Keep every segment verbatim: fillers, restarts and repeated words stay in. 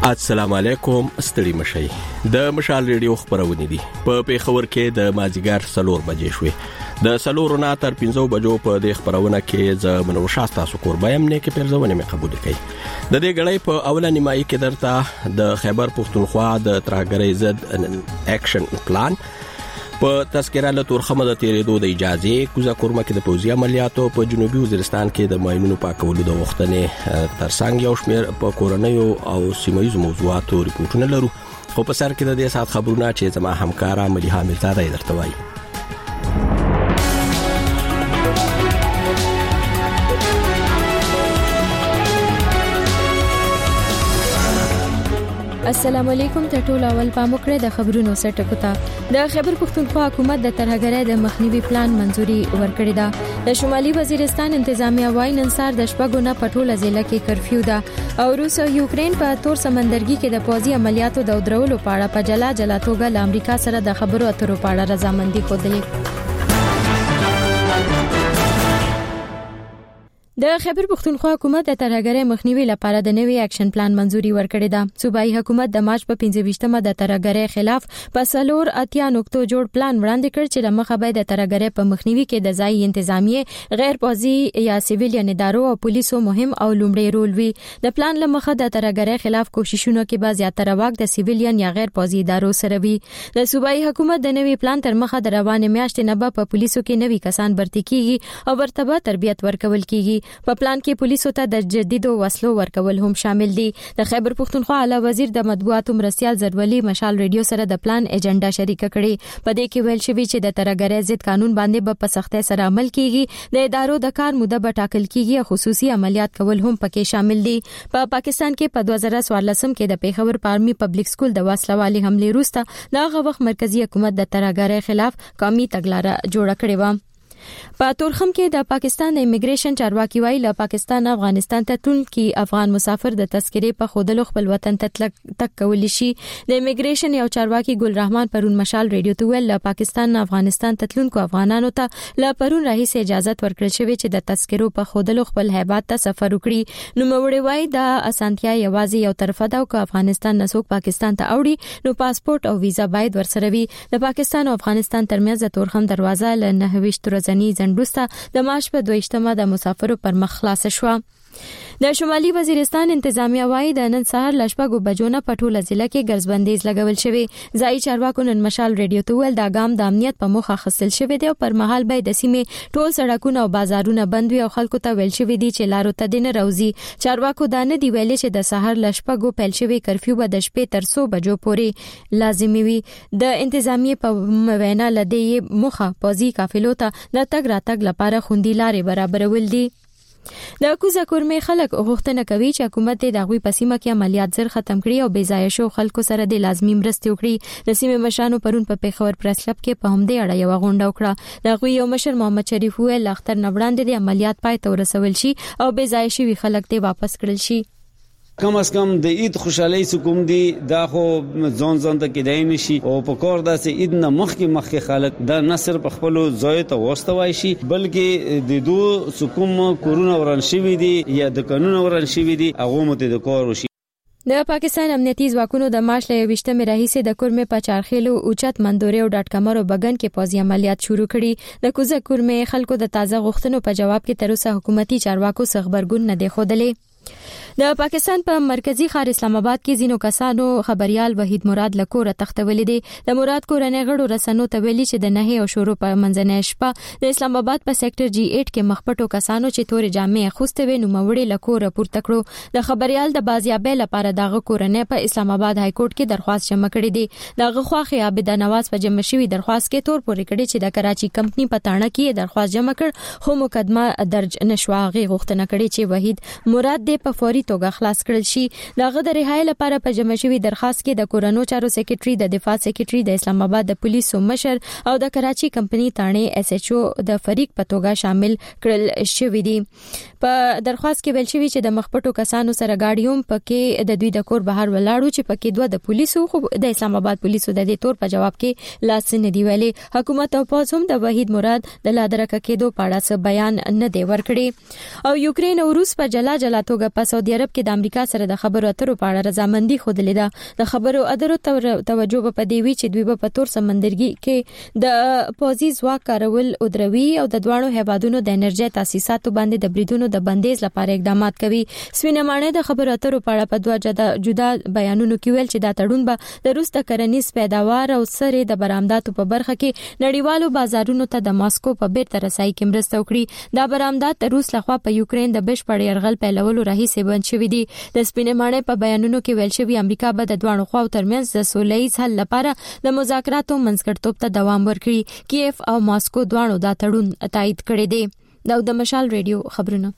السلام علیکم، ستړي مشي. د مشال ریډیو خبرونه دي. په پیښور کې د مازیګر سلور بجې شوې. د سلور نه تر پنځو بجو په د خبرونه کې ز منو شاستا سکور بایم نه کې پرځونه مې قبول کړي. د دې غړې په اوله نیمایي کې درته د خیبر پښتونخوا د ترهګرۍ ضد اکشن پلان په تذکرہ له تورخمه د تیرېدو د اجازه کوزه کورمه کې د پوځي عملیاتو په جنوبي وزیرستان کې د ماینونو پاکولو د وختنې ترڅنګ یو شمېر په کورونیو او سیمایي موضوعاتو ریپورتونه لرو. خو په سر کې د دې سات خبرونه چې زما همکارا مليحه ملتاده درته وایي. السلام علیکم. ته ټول اول پام وکړئ د خبرونو سرټکو ته. د خیبر پښتونخوا حکومت د ترهګرۍ د مخنیوي پلان منځوري ورکړې ده. د شمالي وزیرستان انتظامیه وايي نن سهار د شپږو نه پټوله ضلع کې کرفیو ده او روس او یوکرين په تور سمندرګي کې د پوځي عملیاتو د درولو په اړه په جلا جلا توګه له امریکا سره د خبرو اترو په اړه رضامندي خوده. د خیبر پښتونخوا حکومت د ترهګرۍ مخنیوي لپاره د نوي اکشن پلان منځوري ورکړې ده. صوبایي حکومت د مارچ په پنځه ویشتمه د ترهګرۍ خلاف په سلور اتیا نقطو جوړ پلان وړاندې کړ چې لمخه به د ترهګرۍ په مخنیوي کې د ځای انتظامیه غیر پوځي یا سیویلین ادارو او پولیسو مهم او لومړی رول وي. د پلان لمخه د ترهګرۍ خلاف کوششونو کې به زیاتره واک د سیویلین یا غیر پوځي ادارو سره وي. د صوبایي حکومت د نوي پلان تر مخه د روانې میاشتې نه به په پولیسو کې نوي کسان برتي کیږي او ورته تربیت ورکول کیږي. په پلان کې پولیسو ته د جديدو وسلو ورکول هم شامل دي. د خیبر پښتونخوا اعلی وزیر د مطبوعاتو مرستیال زرولي مشال ریډیو سره د پلان ایجنډا شریک کړي. په دې کې ویل شوی چې د ترهګرۍ ضد قانون باندې به په سختۍ سره عمل کیږي. د ادارو د کار موده به ټاکل کیږي. خصوصي عملیات کول هم پکې شامل دي. په پا پاکستان کې په دوه زره څوارلسم کې د پیښور پارمي پبلک سکول د وسلوالي حمله وروسته د هغه وخت مرکزی حکومت د ترهګرۍ خلاف قومي تګلاره جوړه کړې و. په تورخم کې د پاکستان د امیګریشن چارواکي وایي له پاکستان افغانستان ته تلونکي افغان مسافر د تذکرې په خودلو خپل وطن ته تک کولی شي. د امیګریشن یو چارواکي ګل رحمان پرون مشال ریډیو ته ویل له پاکستان افغانستان ته تلونکو افغانانو ته له پرون راهیسې اجازه ورکړل شوې چې د تذکرو په خودلو خپل هیبات ته سفر وکړي. نو موري وایي د اسانتیا یوازې یو طرفه ده او که افغانستان نسوک پاکستان ته اوړي نو پاسپورت او ویزا باید ورسره وي. د پاکستان او افغانستان ترمنځ د تورخم دروازه له نهه ویشت ورځې زندوسته د مارچ په دویشتمه د مسافرو پر مخ خلاص شو. د شمالي وزیرستان انتظامیه وايي د نن سهار لشپږو بجو نه پټوله ضلع کې ګرځبندیز لګول شوی. ځای چارواکو نن مشال ریډیو ته ویل دا ګام د امنیت په مخه خصل شوی دی او پر مهال به د سیمې ټول سړکونه او بازارونه بند وي او خلکو ته ویل شوی دی چې لارو ته دینه راوځي. چارواکو دا نه دی ویلي چې د سهار لشپږو پیل شوی کرفیو به د شپې تر څو بجو پورې لازمي وي. د انتظامیه په وینا لدې مخه پوځي قافلو ته د تګ راتګ لپاره خوندي لارې برابرول دي. د کوزه کورمه خلک غوښتنه کوي چې حکومت د دغوی په سیمه کې عملیات زر ختم کړي او بې ځایه شو خلکو سره د لازمي مرستې وکړي. د سیمې مشرانو پرون په پیښور پریس کلب کې په همدې اړه یو غونډه وکړه. دغوی یو مشر محمد شریف ویل اختر نه وړاندې د عملیات پای ته ورسول شي او بې ځایه شوي خلک ته واپس کړل شي. کم از کم د عید خوشحالي سکوم دي دا خو ځون ځون ته کېدای نشي او په کور داسې عید نه مخکې مخکې خلک دا نه صرف خپل ځای ته واستوي شي بلکې د دوه سکوم کورونه ورن شوی دي یا د قانون ورن شوی دي هغه مت د کور وشي. د پاکستان امنیتي ځواکونو د مارچ له یوویشتمې راهیسې د کورمې په چارخیلو اوچت مندوري او ډاټ کمرو بغن کې پوځي عملیات شروع کړي. د کوزه کورمې خلکو د تازه غوښتنو په جواب کې تر اوسه حکومتي چارواکو څخه خبرګون نه دی خوده. د پاکستان په مرکزی ښار اسلام آباد کې ځینو کسانو خبريال وحید مراد لکوره تختولې دي. د مراد کورنۍ غړو رسنو ته ویلي چې د نهه او شروع په منځنۍ شپه د اسلام آباد په سېکټر جی اټ کې مخپټو کسانو چې تورې جامې اغوستې وې نو موړې لکوره پورته کړو. د خبريال د بازیابۍ لپاره دغه کورنۍ په اسلام آباد های کورټ کې درخواست جمع کړې دي. دغه خواخي عابد نواز په جمع شوی درخواست کې تور پورې کړي چې د کراچي کمپنی په تاڼه کې درخواست جمع کړ خو مقدمه درج نشوه. غي غوښتنه کړي چې وحید مراد د په فوري توګه خلاص کړل شي. دغه د رهایی لپاره په جمع شوی درخواست کې د کورونو چارو سیکریټري د دفاع سیکریټري د اسلام آباد د پولیسو مشر او د کراچي کمپنی تاڼې اس ایچ او د فریق په توګه شامل کړل شوی دي. په درخواست کې ویل شوی چې د مخپټو کسانو سره گاډیوم پکې د دوی د کور بهر ولاړو چې پکې دوه د پولیسو خو د اسلام آباد پولیسو د دې تور په جواب کې لاس نه دی ویلي. حکومت او پوز هم د وحید مراد د لادرکه کېدو په اړه څه بیان نه دی ورکړي. او یوکرين او روس په جلا جلا توګه توګه په سعودي عرب کې د امریکا سره د خبرو اترو په اړه رضامندي خوده لیده د خبرو اترو توجه په دی وی چې دوی په تور سمندرګي کې د پوزي ځواک کارول او دروي او د دوانو هیوادونو د انرژي تاسیساتو باندې د بریدونو د بندیز لپاره اقدامات کوي. سوینمانه د خبرو اترو په اړه په دوه جدا جدا بیانونو کې ویل چې دا تړون به د روس د کرنیز پیداوار او سره د برآمداتو په برخه کې نړیوالو بازارونو ته د ماسکو په بیرته رسای کې مرسته وکړي. دا برآمدات روس لخوا په یوکرين د بشپړ يرغل پیلولو راهیسې بند شوې دي. د سپینمانه په بیانونو کې ویل شوی امریکا به د دوه خواو ترمنځ د سولهییز حل لپاره د مذاکراتو منځګړیتوب ته دوام ورکړي. کیف او ماسکو دواړو دا تړون تایید کړی دی. دا د مشال ریډیو خبرونه.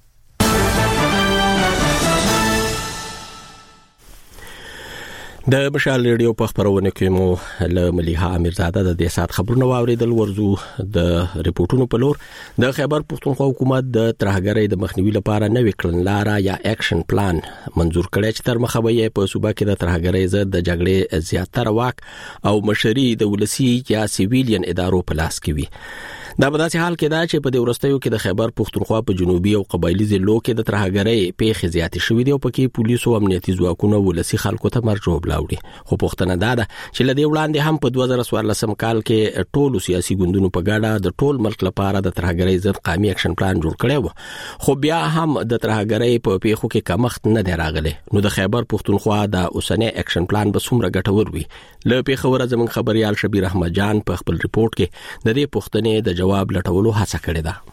د مشال ریډیو په خبرونه کې مو له مليحه امیرزاده د دې سات خبرونه واوریدل. ورزو د ریپورتونو په لور د خیبر پښتونخوا حکومت د ترهګرۍ د مخنیوي لپاره نوې کړنلاره یا اکشن پلان منزور کړی چې تر مخه به په صوبه کې د ترهګرۍ ضد د جګړې زیاتره واک او مشري د ولسی یا سیویلین ادارو په لاس کې وي. دا په داسې حال کې دا چې په دې ورستیو کې د خیبر پښتونخوا په جنوبي او قبایلی ضلعو کې د ترهګرۍ پیښې زیاتې شوې دي او پکې پولیسو او امنیتي ځواکونو ولسی خلکو ته مرجوب لاوړي. خو پښتنه دا ده چې لدې وړاندې هم په دوه زره څوارلسم کال کې ټولو سیاسي ګوندونو په ګډه د ټول ملک لپاره د ترهګرۍ ضد قومي اکشن پلان جوړ کړی و. خو بیا هم د ترهګرۍ په پیښو کې کمښت نه دی راغلی. نو د خیبر پښتونخوا د اوسنۍ اکشن پلان به څومره ګټور وي؟ له پیښوره زموږ خبريال شبیر احمد جان په خپل ریپورت کې د دې پوښتنې د جواب لټولو هڅه کړې ده.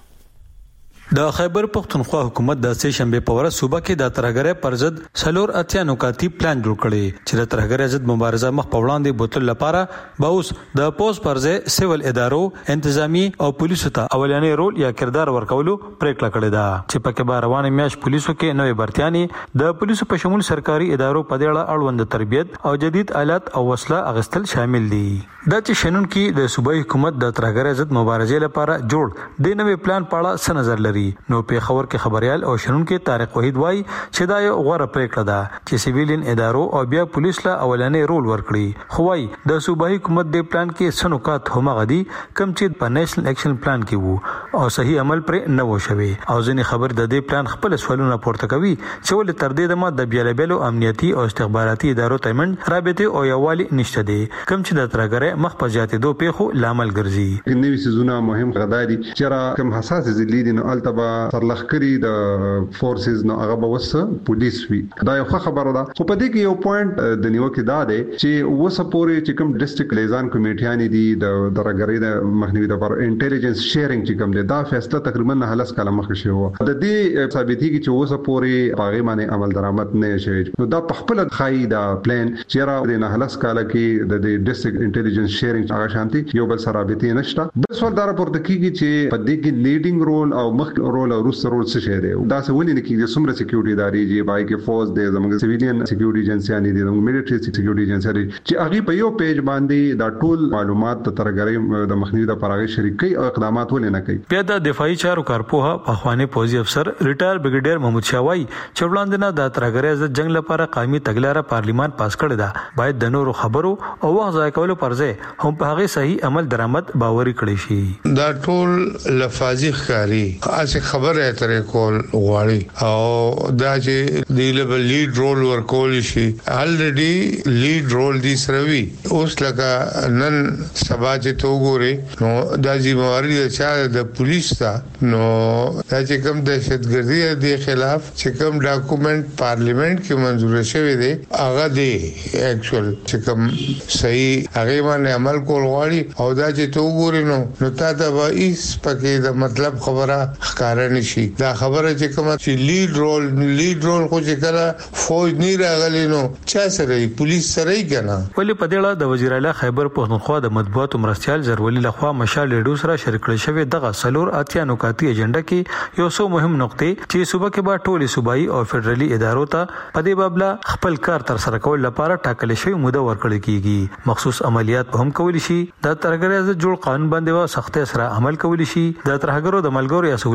د خیبر پښتونخوا حکومت د سه شنبه په ورځ صوبه کې د ترهګرۍ پر ضد سلور اتیا نکاتی پلان جوړ کړي چې د ترهګرۍ ضد مبارزه مخ په وړاندې بوتل لپاره به اوس د پوس پرځه سیول ادارو انتظامی او پولیسو ته اولانې رول یا کردار ورکولو پریکړه کړې ده چې پکې به روانه میاش پولیسو کې نوې برتياني د پولیسو په شمول سرکاري ادارو په دې اړه اړوند تربیت او جدید آلات او وسله اغستل شامل دي. دا چې شنن کې د صوبایي حکومت د ترهګرۍ ضد مبارزې لپاره جوړ د نوې پلان په اړه څه نظر لري. نو په خبر کې خبريال او شنن کې طارق وحید وای چې دا یو غوړه پریکړه ده چې سیویلین ادارو او بیا پولیس لا اولانې رول ورکړي. خو وای د صوبایي حکومت د پلان کې سنوکات هم غدي کم چې په نېشنل اکشن پلان کې وو او صحیح عمل پر نه و شوي. او ځینې خبر د دې پلان خپل سوالونه پورته کوي چې ول تر دې د ما د بیلابلو امنیتي او استخباراتي ادارو ترمن رابطه او یوالي نشته دي کم چې د ترهګرۍ مخ په زیاتېدو پیښو لامل ګرځي. نوې سيزونه مهم غداري چې کوم حساس ضلع دي نو التبا سرلخکري د فورسز نو هغه به وس پولیس وي. دا یو خبره ده. خو په دې کې یو پوینټ د نیوکه دا دی چې وسه پورې چې کوم ډیسټریکټ لیزان کمیټیان دي د درګری د مخنیوي لپاره انټيليجنس شیرینګ چې کوم دی دا فیصله تقریبا نه هلس کله مخ شي وو. د دې ثابتي کې چې وسه پورې باغې باندې عمل درآمد نه شي. نو دا په خپل خای دا پلان چې را د نه هلس کله کې د ډیسټریکټ انټيليجنس شیرینګ هغه شانتي یو بل سره رابطه نشته. بل سوال دا راپورته کیږي چې په دې کې لیډینګ رول او مخ رول او روس رول څه شه دی. دا څه ولې نه کیږي څومره سکیورټي ادارې چې پای کې فوج دی زموږ سیویلین سکیورټي ایجنسیانې دي زموږ ملټری سکیورټي ایجنسیانې چې هغه په یو پیج باندې دا ټول معلومات د ترګری د مخنیوي لپاره شریکي او اقدامات ولې نه کوي. بیا د دفاعي چارو کارپوه اخواني پوځي افسر ریټایر بریګیډیر محمود شاوای چې وړاندې نه د ترګری ضد جنگ لپاره قومي تګلارې پارلیمان پاس کړی دا باید د نورو خبرو او وخت ضایع کولو پرځه هم په هغه صحیح عمل درآمد باوري کړی شي. دا ټول لفاظي ښکاری اسه خبره ترې کول غواړي او دا چې دی له لیډ رول ورکول شي الریډي لیډ رول دي سروي اوس لکه نن سبا چې تو ګوري نو دا ذمہواری چې د پولیس تا نو دا چې کوم دهشتګردي دی خلاف چې کوم ډاکومېنټ پارلیمنت کې منزور شوی دی هغه دی اکچوال چې کوم صحیح هغه باندې عمل کول غواړي او دا چې تو ګوري نو نو تا دا وایس پکې د مطلب خبره ښکارا نشي. دا خبره چې کوم چې لیډ رول لیډ رول خو چې کله فوج نه راغلی نو چا سره پولیس سره یې کنه. ولې په دې اړه د وزیر اعلی خیبر پښتونخوا د مطبوعاتو مرستيال زرولي لخوا مشال ریډیو سره شریک کړی شوی دغه سلور اتیا نکاتی ایجنډا کې یو څو مهم نقطې چې صوبه کې به ټولي صوبایي او فدرالي ادارو ته په دې بابله خپل کار تر سره کول لپاره ټاکل شوی موده ورکړل کیږي. مخصوص عملیات هم کول شي د ترګری جوړ قانون باندې وا سختي سره عمل کول شي د ترګرو د ملګرو یا سہولت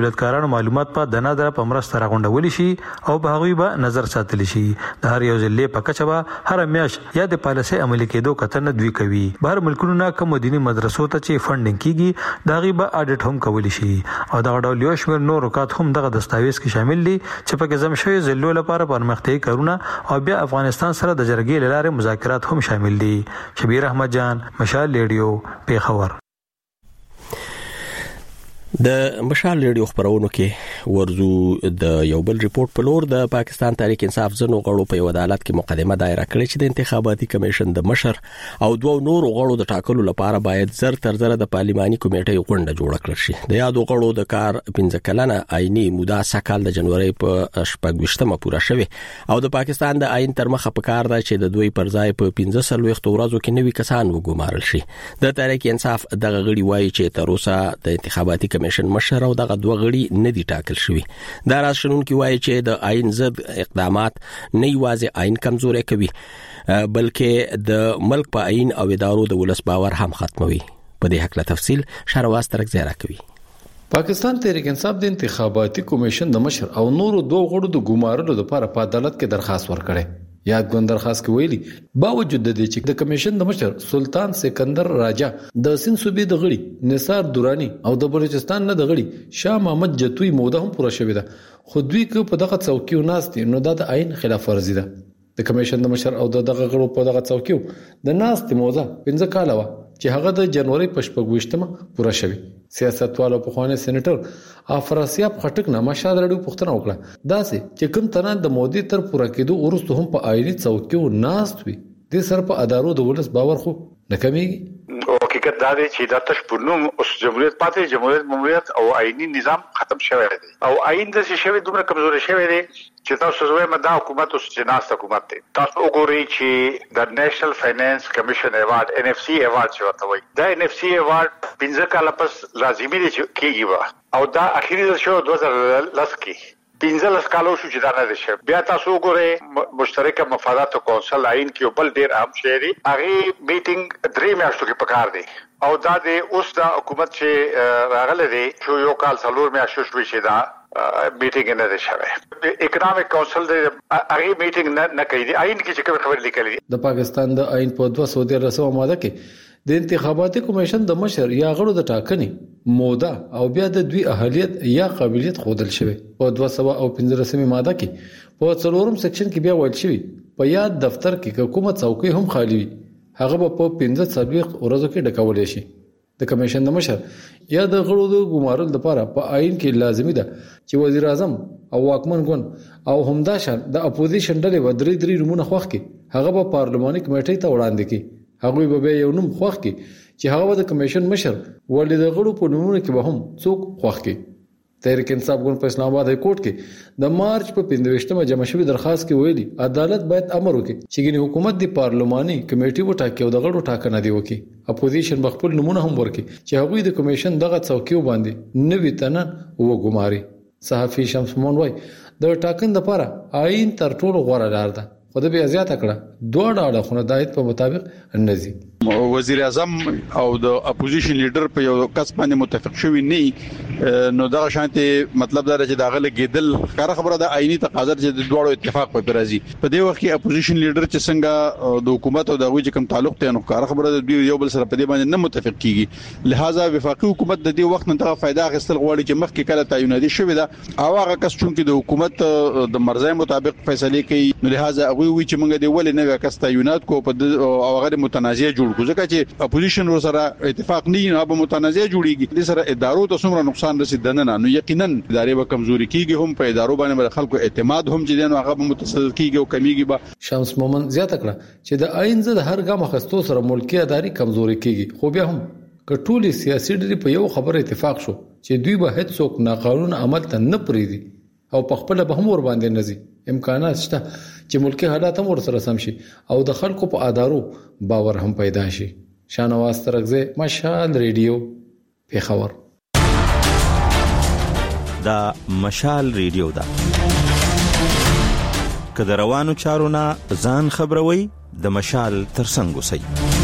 مسولیتکارانو معلومات په دنا در په مرسته راغونډول شي او په هغه به نظر ساتل شي. د هر یو ځلې په کچه به هر میاش یا د پالیسي عملي کېدو کتنه دوی کوي. بهر ملکونو نه کوم دینی مدرسو ته چې فندینګ کیږي دا غي به اډیټ هم کولی شي او دا ډول یو شمېر نور رکات هم دغه دستاویز کې شامل دي چې په کې زموږ زلو لپاره پرمختګ کارونه او بیا افغانستان سره د جرګې لاره مذاکرات هم شامل دي. شبیر احمد جان، مشال ریډیو، پیښور. د مشال ریډیو خبرونو کې ورزو د یو بل ریپورت په لور د پاکستان تحریک انصاف زنو غړو په عدالت کې مقدمه دایره کړې چې د انتخاباتي کمیشن د مشر او دوه نور غړو د ټاکلو لپاره باید زر تر زر د پارلماني کمیټې غونډه جوړه کړل شي. د یادو غړو د کار پنځه کلنه آئینی موده سکهال د جنوري په شپږمه پوره شوه او د پاکستان د آئین تر مخه په کار ده چې د دوی پر ځای په پنځه سلويخت ورځو کې نوي کسان وګمارل شي. د تحریک انصاف دغه غړي وایي چې تر اوسه د انتخاباتي کمیشن مشر او دغه دوه غړي نه دي ټاکل شوی. دا راشنونکو وایي چې د آئین ضد اقدامات نه یوازې آئین کمزوري کوي بلکې د ملک په آئین او ادارو د ولس باور هم ختموي. په دې حق له تفصیل شهرواز ترک زیرا کوي. پاکستان تحریک انصاف د انتخاباتي کمیشن د مشر او نورو دوه غړو د ګمارلو لپاره په عدالت کې درخواست ورکړي. یاد ګوند درخواست کې ویلي باوجود د دې چې د کمیشن د مشر سلطان سکندر راجا د سند صوبې د غړي نثار دورانی او د بلوچستان نه د غړي شاه محمد جتوی موده هم پوره شوې ده خو دوی که په دغه څوکیو ناستي نو دا د آئین خلاف ورزي ده. د کمیشن د مشر او دغه غړو په دغه څوکیو د ناستي موده پنځه کاله و چې هغه د جنوري په شپږمه پوره شوه. سیاستوالو په خوانه سېنیټر افراسیاب خټک نه مشال رډیو پښتنه وکړه دا سه چې کوم تنان د مودي تر پوره کېدو ورسته هم په آئینی څوکیو ناست وي د سر په ادارو د ولس باور خو نه کمیږي. حقیقت دا دی چې دا تش پرنوم اوس جمهوریت پاتې جمهوریت مموریت او آئینی نظام ختم شوی دی او آئین د څه شوی دومره کمزوري شوی دی چې تاسو زوی مدا حکومت اوس جناس حکومت دی. تاسو وګورئ چې د نېشنل فاینانس کمیشن ایوارډ ان اف سی ایوارډ چې ورته وایي دا ان اف سی ایوارډ پنځه کاله پس لازمي دی چې کیږي او دا اخیری د شو دوه زره لس کې پنځه لس کالو شو چې دا نه دي. بیا تاسو وګورئ مشترکه مفادات کونسل آئین کې بل ډیر اهم شی دی هغه میټینګ درې میاشتو کې پکار دی او دا د اوس د حکومت چې راغله دی چې یو کال څلور میاشتو شوي چې دا میټینګ نه دی شوی. اکونومیک کونسل د هغه میټینګ نه کوي آئین کې چې کوم خبر لیکل دي. د پاکستان د آئین په دوه سو دیرلسمه ماده کې د انتخاباتي کمیشن د مشر یا غړو د ټاکنې موده او بیا د دوی اهلیت یا قابلیت خودل شوی. په دوه سو او پنځلسمه ماده کې په څلورم سیکشن کې بیا ویل شوی په یاد دفتر کې حکومت څوکۍ هم خالی وي هغه په پنځه څلويخت ورځو کې ډکول شي. د کمیشن د مشر یا د غړو د ګمارل لپاره په آئین کې لازمي ده چې وزیر اعظم او واکمن ګوند او همداشان د اپوزیشن ډلې و درې درې رومونه خوښ کې هغه په پارلماني کمیټې ته وړاندې کی هغه به یو نوم خوښ کې چې هغه د کمیشن مشر ولې د غړو په نومونو کې به هم څوک خوښ کې. تحریک انصاف ګوند په اسلام آباد های کورټ کې د مارچ په پنځه جمع شوی درخواست کې ویلي عدالت باید امر وکړي چې ګنې حکومت د پارلماني کمیټې وټاکي او د غړو ټاکنه دی وکړي. اپوزیشن بخپل نمونه هم ورکړي چې هغه د کمیشن دغه څوکیو باندې نوې تنن وګماري. صحافي شمس مون وای د ټاکن لپاره آئین تر ټولو غوړه لار ده خو د بیا زیاته کړه دوه ډاله خو د دایت په مطابق نزي. وزیر اعظم او د اپوزیشن لیډر په یو کس باندې متفق شوی نه نو دا شانتي مطلب دا چې دا غل کېدل کار خبره د آئینی تقاضا چې د دوړو اتفاق په راځي. په دې وخت کې اپوزیشن لیډر چې څنګه د حکومت او د غوي کوم تعلق ته نو کار خبره د یو بل سره په دې باندې نه متفق کیږي. لہذا وفاقي حکومت د دې وخت نه دغه فائدہ غوښتل غواړي چې مخکې کله تعیناتي شوی دا او هغه کس چې د حکومت د مرزای مطابق فیصله کوي نو لہذا هغه وی چې موږ د ولې نه کس تعینات کو په او هغه متنازع جوړ کو ځکه چې اپوزیشن ور سره اتفاق نه نه به متنازع جوړیږي د سره ادارو ته څومره نقصان رسیدنه نه نو یقینا ادارې به کمزوري کیږي هم په ادارو باندې خلکو اعتماد هم چې نو هغه به متصل کیږي او کمیږي به. شمس مومن زیاته کړه چې د آئین زده هر ګام خستو سره ملکی اداري کمزوري کیږي خو بیا هم کټولي سیاسي ډلې په یو خبره اتفاق شو چې دوی به هیڅ څوک ناقانونه عمل ته نه پریدي او په خپل به هم ور باندې نزي. امکانات شته چې ملکی حالات هم ور سره سم شي او د خلکو په ادارو باور هم پیدا شي. شانواز ترغزه مشال ریډیو پیښور. دا مشال ریډیو دا کله روانو چارونه ځان خبروي د مشال ترڅنګ وسی.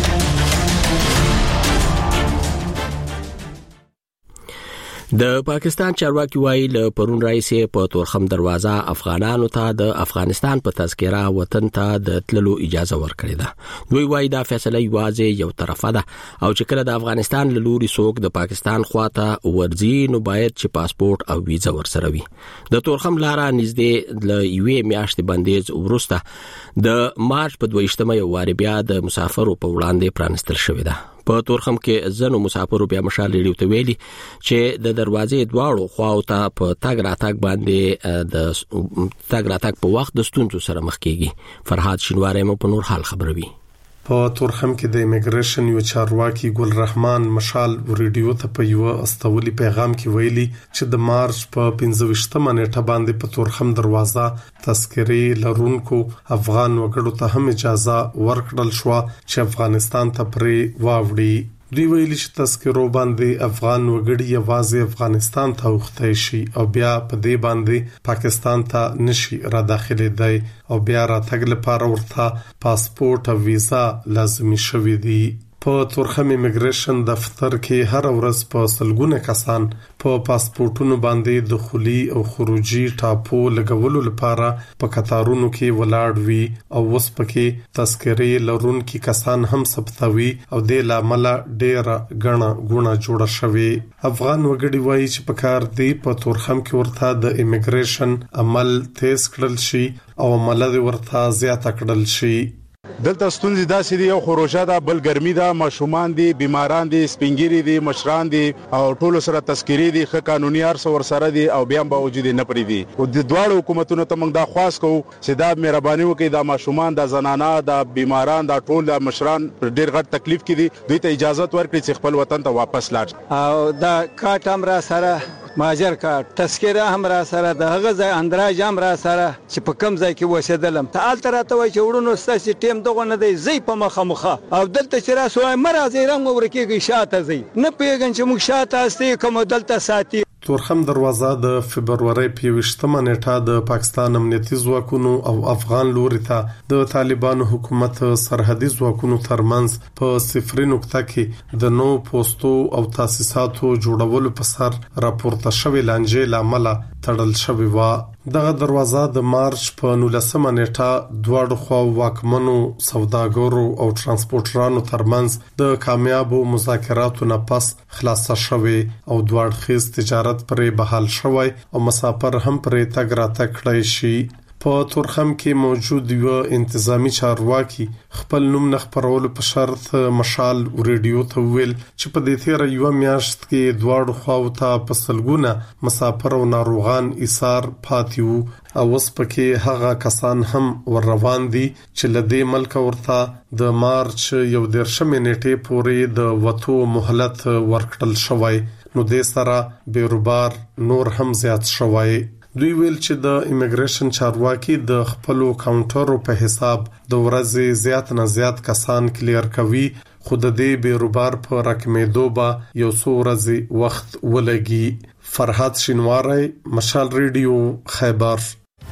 د پاکستان چارواکي وایي له پرون راځي په تورخم دروازه افغانانو ته د افغانستان په تذکره وطن ته د تللو اجازه ورکړې ده. دوی وایي دا فیصله یوازې یو طرفه ده او چې کله د افغانستان له لوري څوک د پاکستان خواته ورځي نو باید چې پاسپورت او ویزه ورسره وي. د تورخم لاره نږدې ل یوې میاشتې بندیز وروسته د مارچ په دویشتمه یو واری بیا د مسافرو په وړاندې پرانستل شوې ده. په تورخم کې ځنو مسافرو بیا مشال ریډیو ته ویلي چې د دروازې دواړو خواو ته په تاګ راتاګ باندې د تاګ راتاګ په وخت د ستونزو سره مخ کیږي. فرحات شینواری مو په نور حال خبروي. په تورخم کې د ایمیګریشن یو چارواکي ګل رحمان مشال ریډیو ته په یو استولي پیغام کې ویلي چې د مارچ په پنځه ویشتمه نیټه باندې په تورخم دروازه تذکرې لرونکو افغان وګړو ته هم اجازه ورکړل شو چې افغانستان ته پرې واوړي. دوی ویلي چې تذکرو باندې افغان وګړي یوازې افغانستان ته وخته شي او بیا په دې باندې پاکستان ته نشي را داخليدای او بیا راتګ لپاره ورته پاسپورت او ویزا لازمي شوي دي. په تورخم ایمیګریشن دفتر کې هر ورځ په سلګونه کسان په پاسپورتونو باندې دخولي او خروجي ټاپو لګولو لپاره په قطارونو کې ولاړ وي او وس پکې تذکرې لرونکي کسان هم ثبتوي او د لامل ډېر غنا غونه جوړه شوی. افغان وګړي وایي چې په کار دی په تورخم کې ورته د ایمیګریشن عمل تیز کړل شي او عمل ورته زیات کړل شي. دلته ستونزې داسې دي، یو خروجه ده، بل ګرمي ده، ماشومان دي، بیماران دي، سپینګيري دي، مشران دي او ټول سره تذکری دي، ښه قانوني ارس ور سره دي او بیا باوجود نه پرې دي. او د دواړو حکومتونو ته موږ دا خواست کوو چې دا مهرباني وکړي د ماشومان د زنانه د بیماران د ټول مشران ډېر غټ تکلیف کې دي، دوی ته اجازه ورکړي چې خپل وطن ته واپس لاړ او دا کاټ هم را سره ماجر کا تذکره هم را سره د هغه ځای اندراج هم را سره چې په کم ځای کې وسیدلم ته آل تر ته وای چې وړونو ستاسو ټیم دغه نه دی زی په مخه مخه او دلته چې را سوای مرزه رنګ ورکیږي شاته زی نه پیګن چې موږ شاته استي کوم دلته ساتي. تورخم دروازه د فبرवरी په یوشتمه نیټه د پاکستان امنیتي ځواکونو او افغان لوري ته د طالبانو حکومت سرحدي ځواکونو ترمنځ په صفري نقطه کې د نو پوسټو او تاسیساتو جوړولو په سر راپورته شوی لانجې لامل تړل شوی و. دغه دروازه د مارچ په نولسمه نیټه دواړو خواو واکمنو سوداګرو او ترانسپورټرانو ترمنځ د کامیابو مذاکراتو نه پس خلاصه شوی او دواړخیز تجارت پرې بحال شوی او مسافر هم پرې تګ راتګ کړی شي. په تورخم کې موجود یو انتظامی چارواکي خپل نوم نه خبرولو په شرط مشال ریډیو ته ویل چې په دې تیر یو میاشت کې دواړو خواو ته په سلګونه مسافر او ناروغان ایثار پاتیو او اوس پکې هغه کسان هم ور روان دي چې لدې ملک ورته د مارچ یو دیرشمې نیټې پورې د وټو مهلت ورکړل شوی نو د سره بیروبار نور هم زیات شوی. دوی ویل چې د ایمیګریشن چارواکي د خپل کاونټرو په حساب د ورځې زیات نه زیات کسان کلیر کوي خو د دې بیروبار په رقمېدو به یو څو ورځې وخت ولګي. فرحات شینواری مشال ریډیو خیبر.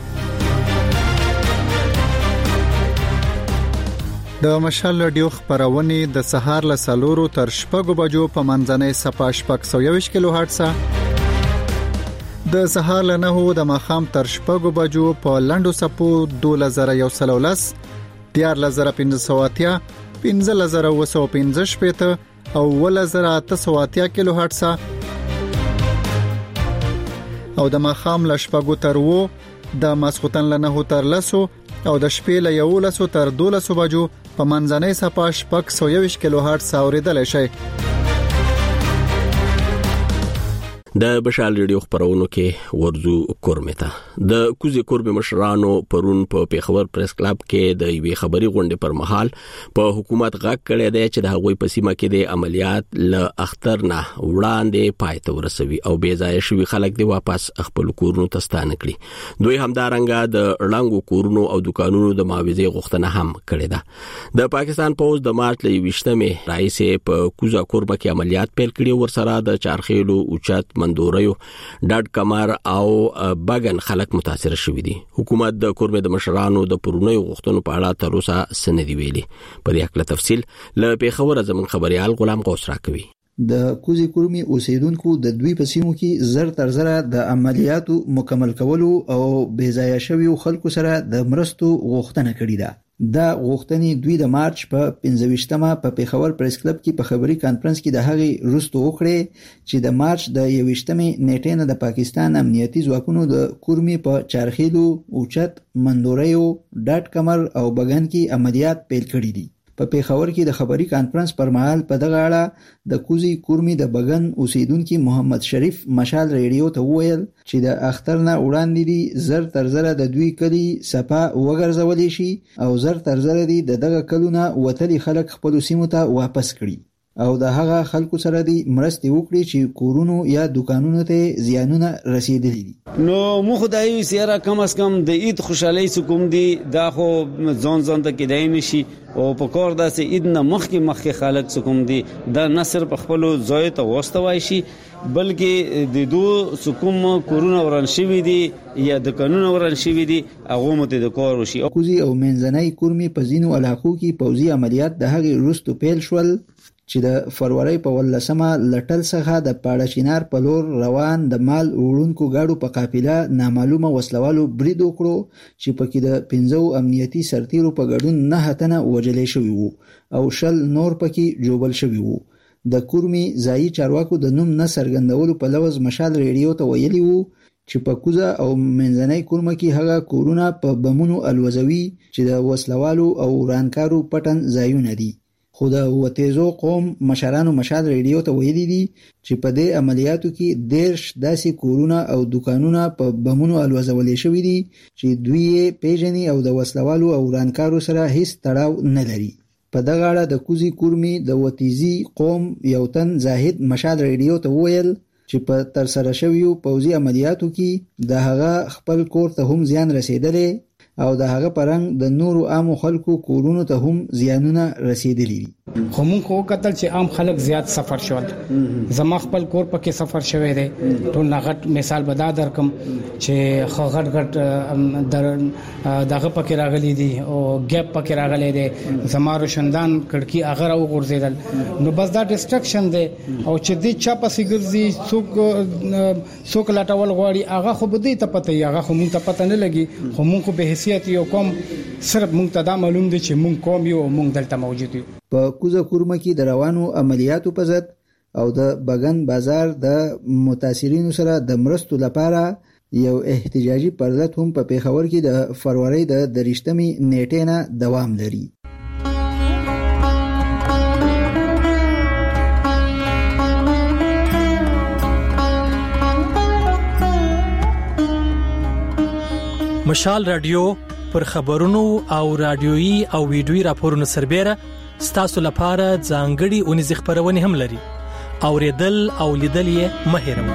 د مشال ریډیو خبرونه د سهار له سلورو تر شپږو بجو په منځنۍ صفه شپږ سوه یوویشت کیلو هرتز، د سهار له نهو د ماښام تر شپږو بجو په لنډو سپو دوه زره یو سل ولس، دیار زره پنځه سوه اتیا، پنځه زره اوه سوه پنځه شپېته او اووه زره اته سوه اتیا کیلو هرتز او د ماښام له شپږو تر اووه، د ماسخوتن له نهو تر لسو او د شپې له یولسو تر دولسو بجو په منځنۍ صفه شپږ سوه یوویشت کیلو هرتز اوریدلای شئ. د بشال ریډیو خبرونو کې ورزو کورمتا د کوزي کوربه مشرانو پرون په پیښور پریس کلب کې د یوې خبري غونډې پر مهال په حکومت غږ کړی دی چې د هغوی په سیمه کې د عملیات ل اختر نه وړاندې پای ته ورسوي او بې ځای شوي خلک دی واپس خپل کورونو ته ستانه کړي. دوی همدارنګه د ړنګو کورونو او دکانونو د معاوضې غوښتنه هم کړې ده. د پاکستان پوز د مارچ ل یوویشتمې راځي په کوزا کوربه کې عملیات پیل کړي ورسره د چارخیلو اوچت مندوریو ډاډ کمر او بغن خلک متاثر شوي دي. حکومت د کوربه د مشرانو د پرونیو غوښتنو په اړه تر اوسه سندې ویلي. په دې اړه تفصیل له پیښور زمون خبريال غلام غوث راکوي. د کوزي کورمي اوسیدونکو د دوی په سیمو کې زر تر زره د عملیاتو مکمل کولو او بې ځایه شویو خلکو سره د مرستو غوښتنه کړې ده. دا غوښتنې دوی د مارچ په پنځه ویشتمه په پیښور پریس کلب کې په خبري کانفرنس کې د هغې وروسته وکړې چې د مارچ د یوویشتمې نیټې نه د پاکستان امنیتي ځواکونو د کورمي په چارخیلو، اوچت، مندوریو، ډاټ کمر او بغن کې عملیات پیل کړي دي. په پیښور کې د خبري کانفرنس پر مهال په دغه اړه د کوزي کورمي د بغن اوسیدونکو محمد شریف مشال ریډیو ته وویل چې د اختر نه وړاندې دي زر تر زره د دوی کلی صفا وګرځولې شي او زر تر زره دي د دغه کلونه وتلي خلک خپل سیمو ته واپس کړي او د هغه خلکو سره دي مرستې وکړي چې کورونو یا دکانونو ته زیانونه رسیدلي دي. نو مو خدای سیاره کم از کم د عید خوشحالي سکوم دي دا خو ځان ځان ته کېدای نشي او په کور داسې عید نه مخکې مخکې خلک سکوم دي دا نه صرف خپل ځای ته واستوي شي بلکې د دوه سکوم کورونه وران شوی دي یا د قانون وران شوی دي هغه مت د کور وشي. کوزي او منځنۍ کورمي په ځینو علاقو کې پوځي عملیات د هغې وروسته پیل شول چې د فروری په ولسمه لټل څخه د پاړچینار په لور روان د مال وړونکو گاډو په قافله نامعلومه وسلوالو برید وکړو چې پکې د پنځو امنیتي سرتیرو په ګډون نه هتنه وجلې شوی وو او شل نور پکې جوبل شوی وو. د کورمي ځایي چارواکو د نوم نه څرګندولو په لوز مشال ریډیو ته ویلي وو چې په کوزه او منځنۍ کورمه کې هغه کورونه په بمونو الوزوي چې د وسلوالو او ورانکارو پټن ځایونه دي. خو د وتیزو قوم مشرانو مشال ریډیو ته ویلي دي چې په دې عملیاتو کې دیرش داسې کورونه او دکانونه په بمونو الوزولې شوي دي چې دوی یې پیژني او د وسلوالو او ورانکارو سره هیڅ تړاو نه لري. په دغه اړه د کوزي کورمي د وتیزي قوم یو تن زاهد مشال ریډیو ته وویل چې په تر سره شویو پوځي عملیاتو کې د هغه خپل کور ته هم زیان رسیدلی او د هغه پرنګ د نورو عامو خلکو کورونو ته هم زیانونه رسیدلی دي. خو مونږ خو کتل چې عام خلک زیات سفر شول. زما خپل کور پکې سفر شوی دی. ټول نغټ مثال بدا درکم چې خو غټ غټ در دغه پکې راغلي دي او ګیپ پکې راغلي دي. زما روشندان کړکی هغه راو غورځیدل. نو بس دا ډیسټرکشن دی او چې دې چا پسې ګرځي څوک څوک لاټول غواړي هغه خو بده ته پته یې هغه خو مونږ ته پته نه لګي. خو مونږ به حیثیت یو کوم صرف مونږ ته دا معلوم دي چې مونږ کوم یو مونږ دلته موجود یو. په کوزه کورمه کې د روانو عملیاتو په ضد او د بغن بازار د متاثرینو سره د مرستو لپاره یو احتجاجي پرلط هم په پیښور کې د فروری د دریشتمي نیټې نه دوام لري. مشال رادیو پر خبرونو او رادیويي او ویډیويي راپورونو سربېره ستاسو لپاره ځانګړي اونیز خبرونه هم لري. اوریدل او لیدل یې مه هېروئ.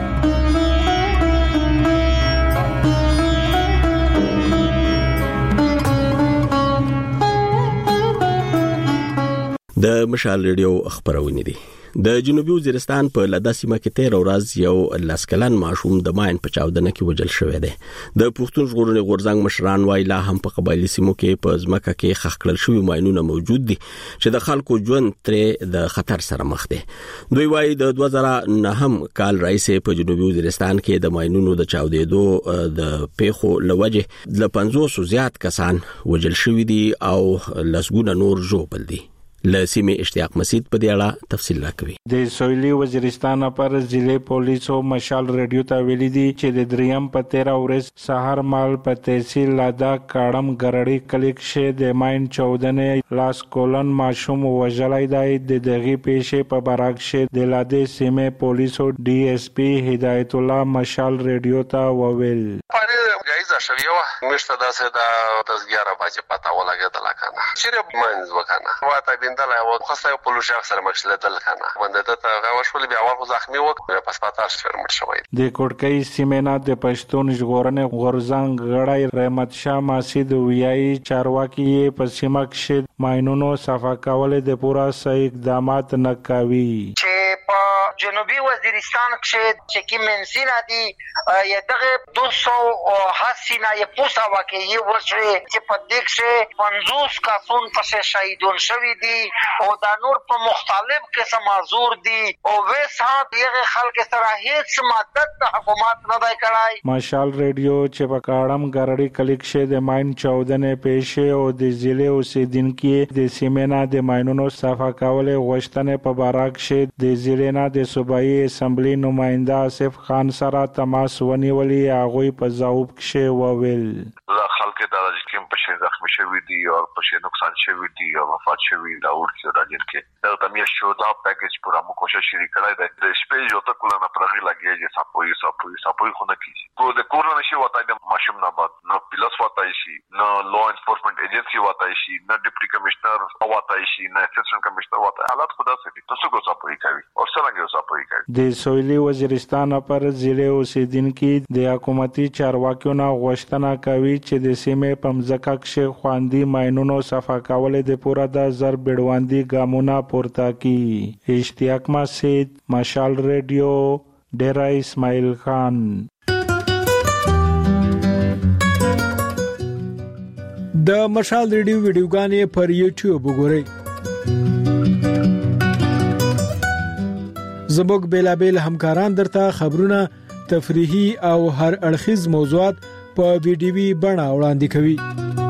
د مشال ریډیو خبرونه دي. د جنوبي وزیرستان په لدا سیمه کې تیر ورځ یو لاسکلن ماشوم د ماین په چاودنه کې وجل شوی دی. د پښتون ژغورنې غورځنګ مشران وایي لا هم په قبایلی سیمو کې په ځمکه کې خښ کړل شوی ماینونه موجود دي چې د خلکو ژوند ترې د خطر سره مخ دي. دوی وایي د دوه زره نهم کال راځي په جنوبي وزیرستان کې د ماینونو د چاودېدو د پیښو لوجه د پنځوس زیات کسان وجل شوی دي او لسګونه نور ژوبل دي. لسیمه اشتیاق مسید په دې اړه تفصیل راکوي. د سویلي وزیرستان پر ضلع پولیسو مشال ریډیو ته ویلي دي چې د دریم په تیرا ورځ سحر مال په تحصیل لادا کاړم ګرړی کلیک شه د ماین چودنې لاس کولن ماشوم وژلای دی. د دغه پیښې په برعکس شه د لاده سیمه پولیسو ډي اس پی هدایت الله مشال ریډیو ته وویل جایزه شوی و مشته داسه د تزګیاره باندې پتا ولګیدل کنه چې ماینز وکنه واته بندل او خاصه په لور شخص سره مشکلت کنه باندې ته غوښول بیا ورغو زخمی وک په سپاتار شرمټ شوی. د کوټکۍ سیمه د پښتون ژغورنې غورځنګ غړی رحمت شاه ماسید ویای چارواکي په سیمه کې ماینونو صفا کول د پورا صحیح اقدامات نه کوي چې په جنوبي وزیرستان کې چې کی منسینا دي یا دغه دو سو حسینا یا پوسا واقعي ورشي چې په دې کې پنځوس کسان په شهیدون شوي دي او دا نور په مختلف قسم معذور دي او وسه دغه خلک سره هیڅ مدد د حکومت نه دی کړای. مشال ریډیو چې په کاړم ګرړی کلیک شه د ماین چودنې پېښه او د ضلع اوسیدونکو د سیمنا د ماینونو صفا کول غوښتنه په باراک شه د ضلع نه د صوبایي اسمبلی نماینده آصف خان سره تماس ونیولې هغه په ځواب کې وویل خلک دا چې په شي زخمی شوی دي او په شي نقصان شوی دي او وفات شوی دا ورته راځي چې دا تمه شو دا پیکیج پورا مو کوشش کړی دی د شپې یو ته کولنه پرغي لګي چې سپوي سپوي سپوي خو نه کیږي کو د کورونه شي وتاي د ماشوم نه بعد نو پولیس وتاي شي نو لا انفورسمنت ایجنسی وتاي شي نو ډیپټي کمشنر وتاي شي نو اسسټنټ کمشنر وتاي حالات خدا سي تاسو کو سپوي کوي او څنګه سپوي کوي د سویلي وزیرستان پر ضلع اوسیدونکو د حکومتي چارواکیو نه غوښتنه کوي چې د سیمې په مځکه کې خواندي ماینونو صفا کول د پورا د زر بډواندي ګامونه پورته کی. اشتیاق مسجد مشال ریډیو ډیرا اسماعیل خان. د مشال ریډیو ویډیوګانې پر یوټیوب وګورئ. زموږ بیلابل همکاران درته خبرونه تفریحي او هر اړخیز موضوعات په ویډیوي بڼه وړاندې کوي.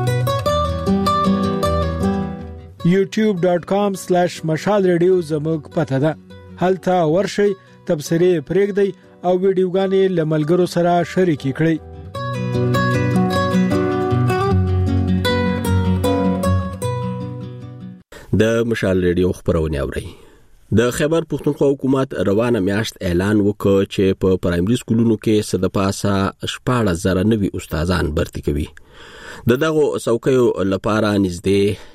یوټیوب ډاټ کام سلیش مشال ریډیو زموږ پته ده. هلته ورشئ، تبصرې پرېږدئ او ویډیوګانې له ملګرو سره شریکې کړئ. د مشال ریډیو خبرونه اورئ. د خیبر پښتونخوا حکومت روانه میاشت اعلان وکړ چې په پرایمري سکولونو کې صد پاسه شپږ زره نوي استادان برتي کوي. د دغه څوکیو لپاره نږدې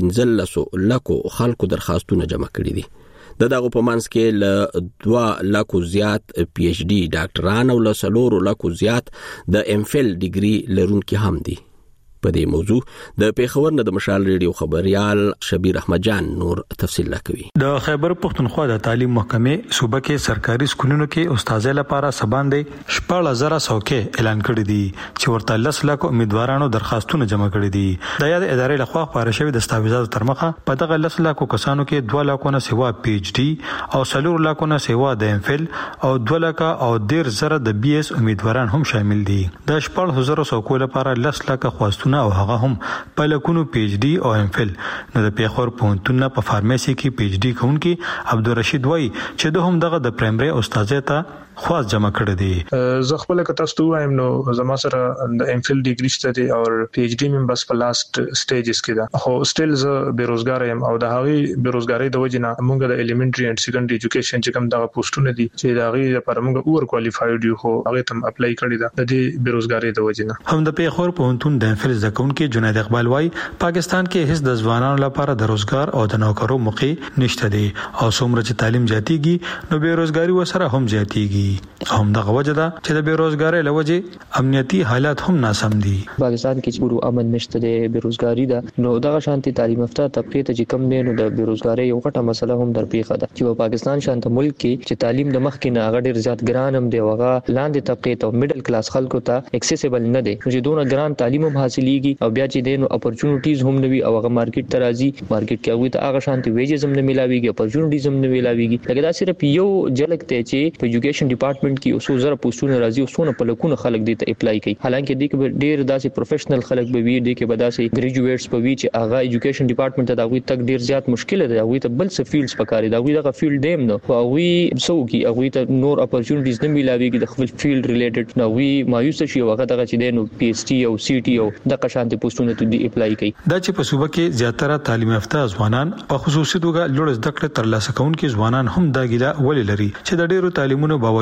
پنځلس لکو خلکو درخواستونه جمع کړي دي. د دغه په منځ کې ل دوه لکو زیات پی ایچ ډي ډاکټران او ل سلور لکو زیات د ام فل ډیګري لرونکي هم دي. په دې موضوع د پیښور نه د مشال ریډیو خبريال شبیر احمد جان نور تفصیل راکوي. د خیبر پښتونخوا د تعلیم محکمې صوبه کې سرکاري سکولونو کې استادانو لپاره سباندې شپږ زره څوکۍ اعلان کړې دي چې ورته لس لک امیدوارانو درخواستونه جمع کړي دي. د یاد ادارې لخوا خبره شوې د دستاویزاتو تر مخه په دغه لس لک کسانو کې دوه لکونه سیوا پی ایچ ډي او سلور لکونه سیوا د ام فل او دوه لک او ډیر زره د بي اس امیدواران هم شامل دي. د شپږ زره څوکۍ لپاره لس لک خواستونه او هغه هم په لکونو پی ایچ ډي او ام فل. نو د پیښور پوهنتون په فارمیسي کې پی ایچ ډي کوونکی عبدالرشید وای چې د هم دغه د پرایمري استادۍ ته خواص جمع کړی دی. زه خپل کتاب ستو وایم نو زما سره د ام فل ډیګری شته دی او پی ایچ ډي مم بس په لاست سټیجز کې ده. خو سټیل زه بیروزګار یم او د هغه بیروزګاری د وجې نه موږ د الیمنټری اند سیکنډري ایجوکیشن چې کوم دغه پوسټونه دي چې د هغه لپاره موږ اور کوالیفاید یو خو هغه تم اپلای کړی ده د دې بیروزګاری د وجې نه. هم د پیښور پوهنتون د ام فل ځکونکو جنید اقبال وای پاکستان کې هیڅ د ځوانانو لپاره د روزګار او د نوکرو موقع نشته دی او څومره چې تعلیم زیاتیږي نو بیروزګاری وسره هم زیاتیږي. هم د وجه ده چې د بیروزګاری لوجه امنیتي حالات هم ناسم دي. پاکستان کې پورو امن نشته دی، بیروزګاری ده. نو دغه شانتي تعلیم یافته طبقه ته چې کم دی نو د بیروزګاری یو غټه مسله هم درپیښه ده چې په پاکستان شانته ملک کې چې تعلیم د مخ کې نه هغه ډیر زیات ګران هم دی او هغه لاندې طبقه ته میډل کلاس خلکو ته اکسیسیبل نه دی چې دونه ګران تعلیم هم حاصلېږي او بیا چې دینو اپورچونټیز هم نوي او هغه مارکیټ ته راځي، مارکیټ کې هغه ته هغه شانتي ویجز هم نه ملاويږي، اپورچونټیز هم نه ملاويږي. لکه دا صرف یو جلک ته چې په ایجوکیشن ډپارټمنټ کې اوسو زره پوسټونه راځي او څونه په لکونه خلک دې ته اپلای کوي. حالانکه دې کې ډېر داسې پروفیشنل خلک به وي، دې کې به داسې ګریجویټس به وي چې هغه ایجوکیشن ډپارټمنټ ته دا غوي تک ډېر زیات مشکل دی. هغه ته بل څه فیلډز پکاري، دا غوي دغه فیلډ دیم نو هغه سو کې هغه ته نور اپورچونټیز نه ملاويږي د خپل فیلډ ریلیټډ نو وی مایوس شي هغه دغه چې دینو پی ایچ ډي او سی ټي او د قشانت پوسټونه ته دی اپلای کوي. دا چې په صوبه کې زیاتره تعلیم یافته ځوانان په خصوصي توګه لوړ زده کړې ترلاسه کوونکي ځوانان هم دا ګیله ولې لري چې د ډیرو تعلیمونو باوجود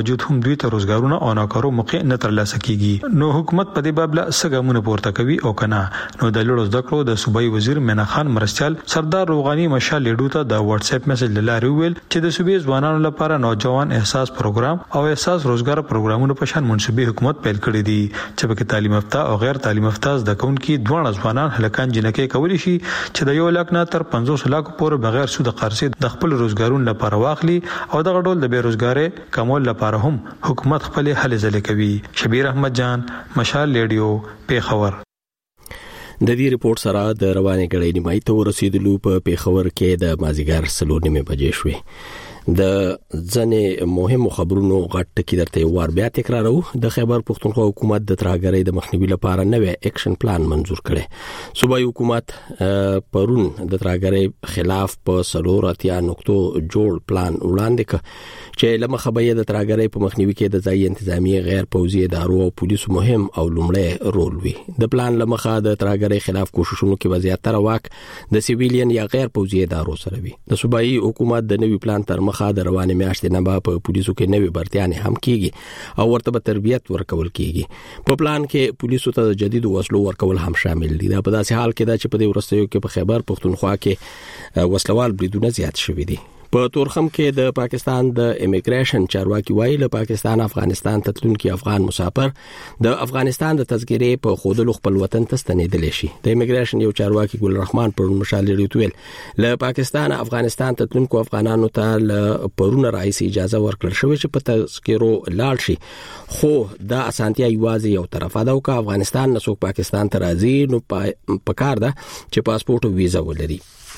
باوجود هم دوی ته روزګارونه او ناکارو موقع نه ترلاسه کیږي. نو حکومت په دې باب له سګامونه پورته کوي او کنه. نو د لړو زده کړو د صوبایي وزیر مینا خان مرستيال سردار روغاني مشال لیډو ته د واتس اپ میسج لاره ویل چې د صوبې ځوانانو لپاره نوجوان احساس پروګرام او احساس روزګار پروګرامونو په شان منسوبي حکومت پیل کړی دي چې په تعلیم یافته او غیر تعلیم یافته زده کوونکي دوه ځوانان هلکان جنکې کولی شي چې د یو لک نه تر پنځوس لک پورې بغیر سود قرضې د خپل روزګارونو لپاره واخلي او د غډول د بیروزګاری کمول لپاره هم حکومت خپل هلې ځلې کوي. شبیر احمد جان، مشال ریډیو، پیښور. د دې ریپورت سره د روانې غړې نیمای ته ورسېدلو په پیښور کې د مازیګر سلور نیمه بجې شوې. د ځنې مهمو خبرونو غټ ټکی درته وار بیا تکرارو. د خیبر پختونخوا حکومت د ترهګرۍ د مخنیوي لپاره نوې اکشن پلان منزور کړي. صوبایي حکومت پرون د ترهګرۍ خلاف په سلور اتیا نقطو جوړ پلان وړاندې کړ چې لمخه به د ترهګرۍ په مخنیوي کې د ځای انتظامی غیر پوځي ادارو او پولیسو مهم او لومړی رول وي. د پلان لمخه د ترهګرۍ خلاف کوششونو کې وضعیت واک د سیویلین یا غیر پوځي ادارو سره وي. د صوبایي حکومت د نوي پلان تر مخه د روانې میاشتې نه په پولیسو کې نوې برتیانې هم کیږي او ورته به تربیت ورکول کیږي. په پلان کې پولیسو ته جدید وسلو ورکول هم شامل دي. دا په داسې حال کې ده چې په دې ورستیو کې په خیبر پختونخوا کې وسلوال بریدونه زیات شوي دي. په تورخم کې د پاکستان د امیګریشن چارواکي وایي له پاکستان افغانستان ته تلونکي افغان مسافر د افغانستان د تذکرې په خودلو خپل وطن ته ستنېدلی شي. د امیګریشن یو چارواکي ګل رحمان پر مشال ریټویل له پاکستان افغانستان ته تلونکو افغانانو ته له پرونه راځي اجازه ورکړل شوې چې په تذکرو لاړ شي. خو دا اسانتیا یوازې یو طرفه ده او که افغانستان نه څوک پاکستان ته راځي نو پکار ده چې پاسپورت او ویزا ولري.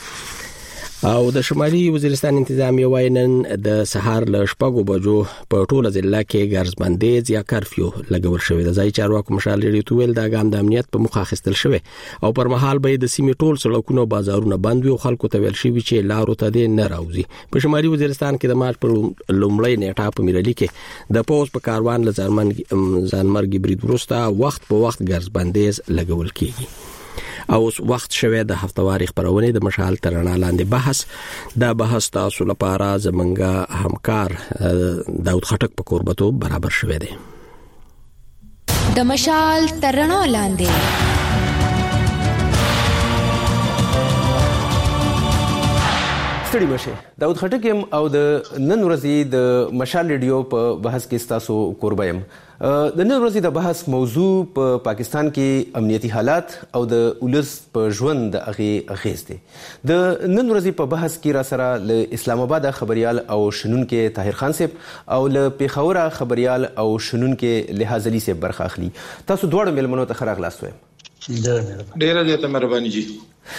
او د شمالي وزیرستان انتظامیه وایي نن د سهار له شپږو بجو په ټوله ضلع کې ګرځبندیز یا کرفیو لګول شوی. د ځای چارواکو مشال ریټویل دا ګام د امنیت په مخه اخیستل شوی او پر مهال به د سیمې ټول سړکونه او بازارونه بند وي او خلکو ته ویل شوی چې لارو ته دې نه راوځي. په شمالي وزیرستان کې د مارچ پر لومړۍ نیټه په میرالي کې د پوز په کاروان له ځانمرګي برید وروسته وخت په وخت ګرځبندیز لګول کیږي. او وخت شوه د هفتواري خبرونه د مشال ترنا لاندې بحث. دا بحث تاسو لپاره زمونږ همکار داود خټک په قربتو برابر شوه دی. د مشال ترنا لاندې ستړي مشه. داود خټک او د نن ورځې د مشال ریډیو په بحث کې تاسو قربایم. د نن ورځې د بحث موضوع په پاکستان کې امنیتي حالات او د ولس په ژوند د هغې اغیز دی. د نن ورځې په بحث کې را سره له اسلام آباد خبريال او شنونکي طاهر خان صاحب او له پیښور خبريال او شنونکي لحاظ علي صاحب برخه اخلي. تاسو دواړو ملمنو ته ښه راغلاست وایم. ډیره زیاته مهرباني جی.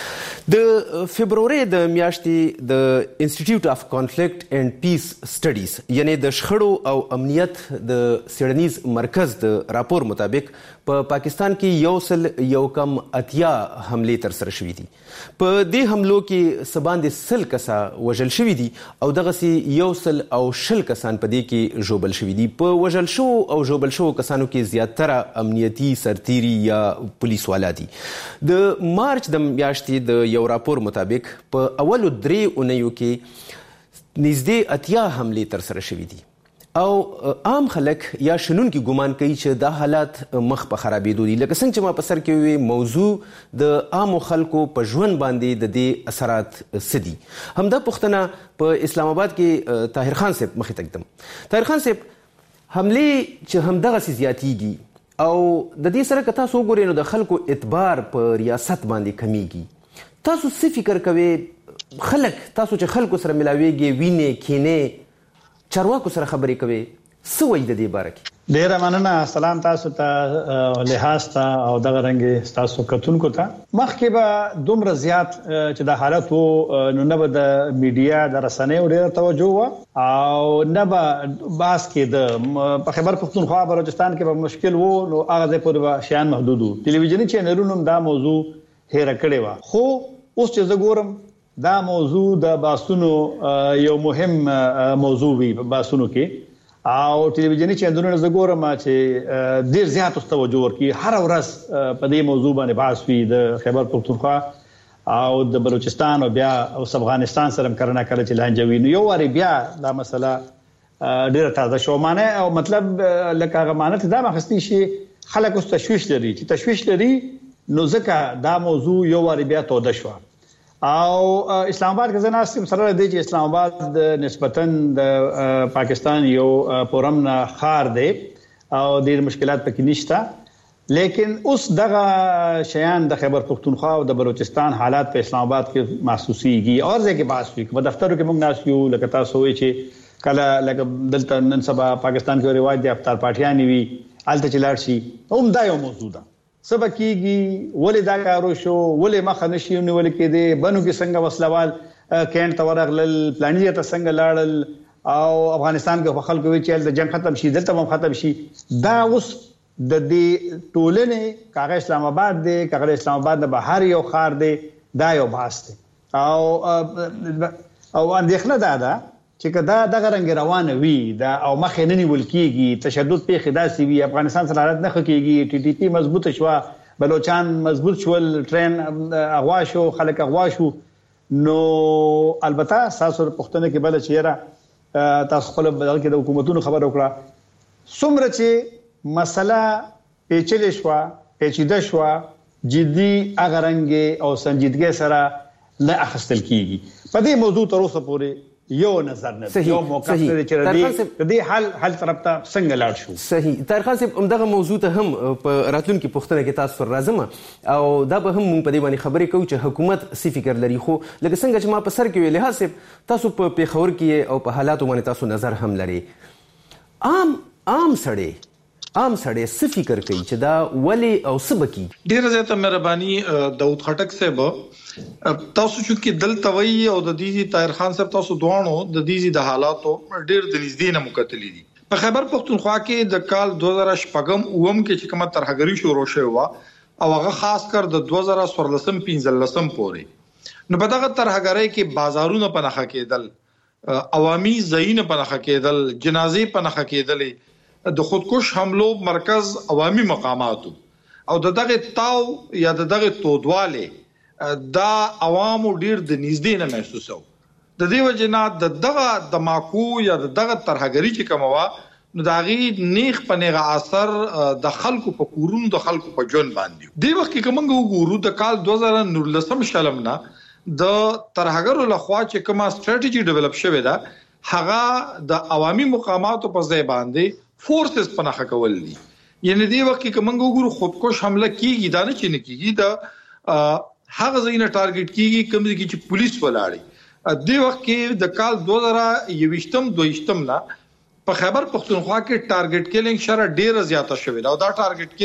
د فبرवरी د میاشتې د انسټیټیوټ اف کانفلیکټ اینڈ پیس سټډیز یعنی د شخړو او امنیت د سیړنیز مرکز د راپور مطابق په پا پاکستان کې یو سل یو کم اتیا حمله تر سره شوې دي. په دې حملو کې سباندې سل کسا وژل شوي دي او دغه سي یو سل او شل کسان په دې کې ژوبل شوي دي. په وژل شو او ژوبل شو کسانو کې زیاتره امنیتي سرتيري یا پولیس والا دي. د مارچ د میاشتې د یو راپور مطابق په اولو درې اونیو کې نږدې اتیا حمله تر سره شوي دي او عام خلک یا شنونکي ګمان کوي چې دا حالات مخ په خرابېدو دي. لکه څنګه چې ما په سر کې وی موضوع د عامو خلکو په ژوند باندې د دې اثرات څه دي. همدا پوښتنه په اسلام آباد کې طاهر خان صاحب مخې ته کړم. طاهر خان صاحب، حمله چې همدغسې زیاتېږي او د دې سره که تاسو وګورئ نو د خلکو اعتبار په ریاست باندې کمیږي. تاسو څه فکر کوئ؟ خلک تاسو چې خلکو سره ملاویږي، وینې کینې، چارواکو سره خبرې کوي، څه وایي د دې باره کې؟ ډیره مننه. سلام تاسو ته، لحاظ ته او دغه رنګ تاسو کتونکو ته. مخکې به دومره زیات چې د حالت وو نو نه به د میډیا د رسنیو ډیره توجه وه او نه به بحث کېده. په خیبر پختونخوا بلوچستان کې به مشکل وو نو هغه ځای پورې به شیان محدود وو. ټلویزیوني چینلونو هم دا موضوع هېره کړې وه. خو اوس چې زه ګورم دا موضوع د باسونو یو مهم موضوع وي په باسونو کې او ټلویزیوني چینلونو زه ګورم چې ډېر زیات اوس توجه ورکوي. هره ورځ په دې موضوع باندې بحث وي د خیبر پختونخوا او د بلوچستان او بیا اوس افغانستان سره هم کله ناکله چې لانجه وي نو یو وارې بیا دا مسله ډیره تازه شو معنی او مطلب لکه هغه معنی ته دا مخستی شي خلک اوس تشويش لري چې تشويش لري نو ځکه دا موضوع یو واری بیا توده شو او اسلام آباد کې زناستم سره د اسلام آباد نسبتاً د پاکستان یو پورم خار دی او ډیر مشکلات پکې نشته لیکن اوس دغه شیان د خیبر پختونخوا او د بلوچستان حالات په اسلام آباد کې محسوسيږي او ځکه بحث وي په دفترو کې موږ ناس یو لکه تاسو وایي چې کله لکه دلته نن سبا پاکستان کې رواج دی افطار پارټیان وي الته چلاړ شي هم دا یو موضوع ده سبا کیږي ولې دا کارو شو ولې مخ نشي ونول کېده بنو کې څنګه وسلوال کین تورغل پلانیه ته څنګه لاړل او افغانستان کې خلکو وی چې د جنگ ختم شي دلته هم ختم شي دا اوس د دې ټولنې کاغه اسلام آباد دی کاغه اسلام آباد د بهر یو خار دی دا یو باس دی او او اندېښنه دا ده چې کدا دغه رنګ روانه وي دا او مخ نه نیول کیږي تشدد په خداسي وي افغانستان سره حالت نه خکېږي ټي ټي پی مضبوط شو بلوچستان مضبوط شول ټرین اغوا شو خلک اغوا شو نو البته ساسو پښتنه کې بل چیرې تاسو خپل بدل کې د حکومتونو خبر وکړه څومره چې مسله پیچلې شو پیچیده شو جدي اغه رنګ او سنجیدګي سره نه اخستل کیږي په دې موضوع تر اوسه پورې یو نظر نه یو موقف لري چې د دې حل حل طرف ته څنګه لاړ شو صحیح طاهر خان صاحب همدغه موضوع ته هم په راتلونکي پوښتنه کې تاسو پر راځم او دا به هم مونږ په دې باندې خبرې کوو چې حکومت څه فکر لري خو لکه څنګه چې ما په سر کې ویل هڅه تاسو په پیښور کې او په حالاتو باندې تاسو نظر هم لري عام عام سړی عام سړی څه فکر کوي چې دا ولی او سبکی ډیره زیاته مهرباني داود خټک صاحب تاسو چې دلته وی او د دې طاهر خان صاحب تاسو دوانو د دې د حالاتو ډیر د نږدې نه مکتلې دي په خیبر پختونخوا کې د کال دوه زره شپږم اوم کې چې کومه ترهګری شروع شوه وا او هغه خاص کر د دوه زره څوارلسم پنځلسم پورې نو په دغه ترهګری کې بازارونه پنهخه کېدل عوامي ځایونه پنهخه کېدل جنازې پنهخه کېدل د خودکش حملو مرکز عوامي مقاماتو او دغه تاو یا دغه تودواله دا عوامو ډیر د نږدې نه محسوسو د دې وجنا د دغه دماکو یا دغه ترهګری چې کومه نو داغي نیخ پنیغه اثر د خلکو په کورونو د خلکو په جون باندې دی وخت کې کومه وګورو د کال دوه زره نولسم شلمنا د ترهګرو لخوا چې کومه ستراتیژي ډیولپ شوې ده هغه د عوامي مقاماتو په ځای باندې فورسز پناخه کول دي یعنی دی وخت کې کومه وګورو خودکش حمله کیږي دا نه چې نه کیږي د هغه ځینې ټارګټ کیږي کوم دي چې پولیس ولاړي د وخت کې د کال دوه زره یوشتم دویشتم لا په خیبر پختونخوا کې ټارګټ کیلینګ شره ډیره زیاته شوې ده او دا ټارګټ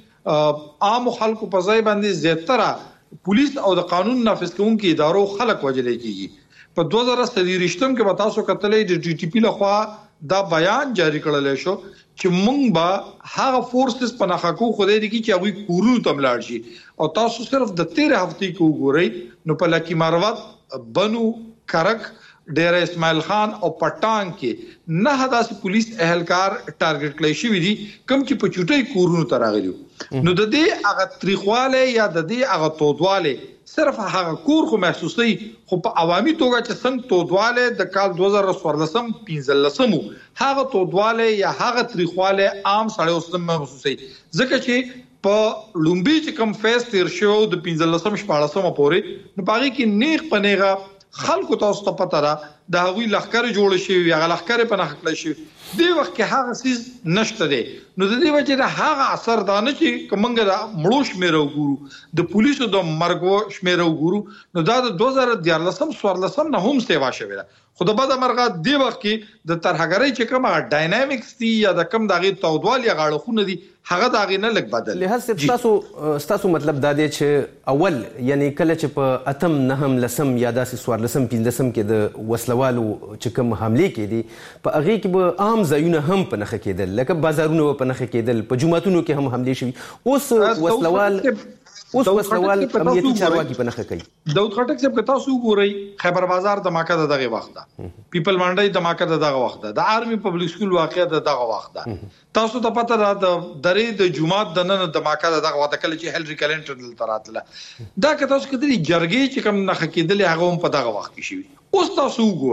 کیلینګ عام خلکو په ځای باندې زیاتره پولیس او د قانون نافذ کوونکو ادارو خلک وجلې کیږي په دوه زره څلورشتم کې به تاسو کتلې د ډي ټي پی لخوا دا بیان جاری کړل شو چې مونږ به هغه فورسز پناخه کو خدای دې کی چې هغه کورونو تملاړ شي او تاسو صرف د تیرې هفتې کې وګورئ نو په لکی مروت بنو کرک ډیر اسماعیل خان او پټان کې نه داسې پولیس اهلکار ټارګټ کړی شوی دي کوم چې په چټي کورونو تراغلي نو د دې هغه تاریخواله یا د دې هغه تودواله صرف هغه کور خو محسوسي خو په عوامي توګه چې څنګه تودواله د کال دوه زره څوارلسم پنځلسم هغه تودواله یا هغه تاریخواله عام سړی اوس محسوسي ځکه چې په لومبي چې کوم فیس تیر شو د پنځلسم شپږلسم پورې نو باغی کې نیغ پنیغه خلکو تاسو ته پته را د هغوی لخر جوړ شي یا لخر په نخکل شي دی وخت کې هغه سیس نشته دی نو د دې وجه د هغه اثر دانه چې کومنګ دا مړوش مې وګورو د پولیسو د مرګ شمیر وګورو نو دا د دوه زره دیارلسم څوارلسم نه هم سیوا شوی دا خو د بده مرغه دی وخت کې د ترهګری چې کومه ډاینامیکس دی یا د کم دغه تودوال یا غاړخونه دي هغه داغه نه لګ بدل له تاسو تاسو مطلب دا دی چې اول یعنی کله چې په اتم نهم لسم یا داسې څوارلسم پنځلسم کې د وسلوالو چې کوم حمله کې دي په هغه کې به عام ځایونه هم په نخښه کېدل لکه بازارونه په نخښه کېدل په جمعتونو کې هم حمله شوي اوس وسلوال اوس وسلوال امنیتي چارواکي په نخښه کوي داود خټک صاحب که تاسو وګورئ خیبر بازار دماکه د دغه وخت ده پیپل منډي دماکه د دغه وخت ده د آرمي پبلک سکول واقعا د دغه وخت ده تاسو ته پته ده د درې د جمعات د نن دماکه د دغه وخت کله چې هلري کلینټن دلته راتله دا که تاسو کدي جرګي چې کوم نخښه کېدل هغه هم په دغه وخت کې شي اوس تاسو وګورئ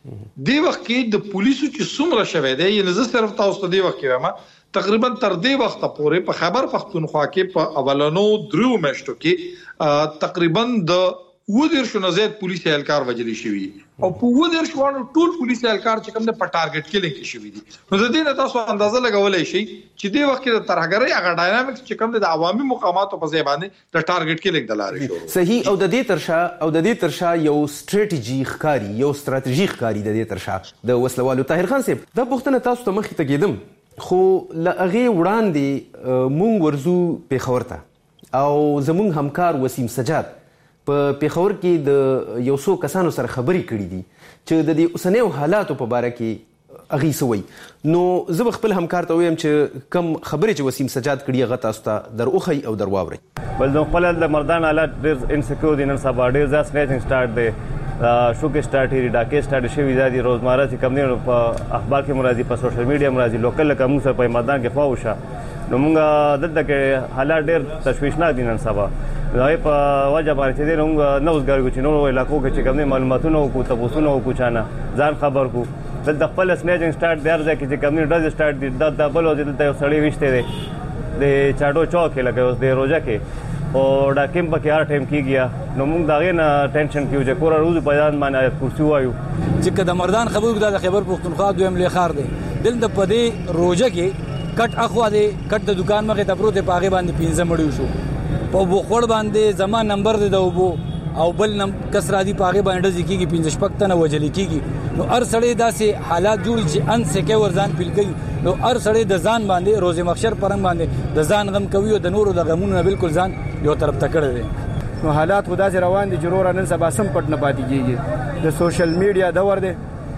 دی وخت کې د پولیسو چې څومره شوه دی یعنی زه صرف تاسو ته دی وخت کې وایم تقریبا تر دې وخت پورې په خیبر پختونخوا کې په اولنو درو میاشتو کې تقریبا د ودیر شو نزيد پولیس اهلکار وجلی شوی او په ودیر شو ټول پولیس اهلکار چې کوم د پټارګټ کې لګی شوی دي نو زه دې تاسو اندازه لګولای شي چې د وخت کې د ترهګرۍ هغه ډاینامیکس چې کوم د عوامي مقاماتو په ځای باندې د ټارګټ کې لګدلاري شو صحیح او د دې ترشا او د دې ترشا یو سټریټیجی ښکاری یو ستراتیژیک ښکاری د دې ترشا د وسلوالو طاهر خان صاحب دا پوښتنه تاسو ته مخې ته کېدم خو لغه وړاندې مونږ ورزو پیښور ته او زمونږ همکار وسیم سجاد په پیښور کې د یو څو کسانو سره خبرې کړې دي چې د دې اوسنیو حالاتو په اړه کې اغي سوي نو زه خپل همکار ته وایم چې کم خبرې چې وسیم سجاد کړي هغه تاسو ته در اوخی او در واوري بل نو خپل د مردان حالات ډېر انسیکیور دي نن سبا ډېر ځا سنیچینګ سٹارټ دی شوکې سٹارټ دی ډاکې سٹارټ شوی دی روزمره چې کم نه په اخبار کې مرادي په سوشل میډیا مرادي لوکل کوم څه په میدان کې خواوشه نو موږ دلته کې حالات ډېر تشویشناک دي نن سبا راي په وجه باندې چې موږ نو وزګارو چې نو علاقو کې چې کوم معلوماتونه او کو تاسو نو کو چانه ځان خبر کو دلته خپل سنیچینګ سٹارټ دی ځکه چې کوم ډز سٹارټ دی د دبل او دلته یو سړی وشته دی د چاډو چوک لګي اوس د روزه کې او دا کیم په کې هر ټایم کیږي نو موږ داغه نه ټینشن کیو چې کور روز په ځان باندې کرسی وایو چې کله مردان خبر د خیبر پختونخوا دویم لخر دی دلته په دې روزه کې کټ اخوا دی کټ د دکان مخه ته پروت پاغه باندې پینځه مړیو شو په بوخړ باندې زمان نمبر دی د وبو او بل نم کسرا دی پاغه باندې ځکیږي پینځه شپک تنه وجلی کیږي نو هر سړی داسې حالات جوړ چې ان سکه ورزان پیل کوي نو هر سړی د ځان باندې روزه مخشر پرنګ باندې د ځان غم کوي او د نورو د غمونو بالکل ځان یو طرف ته کړی دی نو حالات خدا سره روان دي ضرور نن سبا سم پټ نه پاتې کیږي د سوشل میډیا دور دی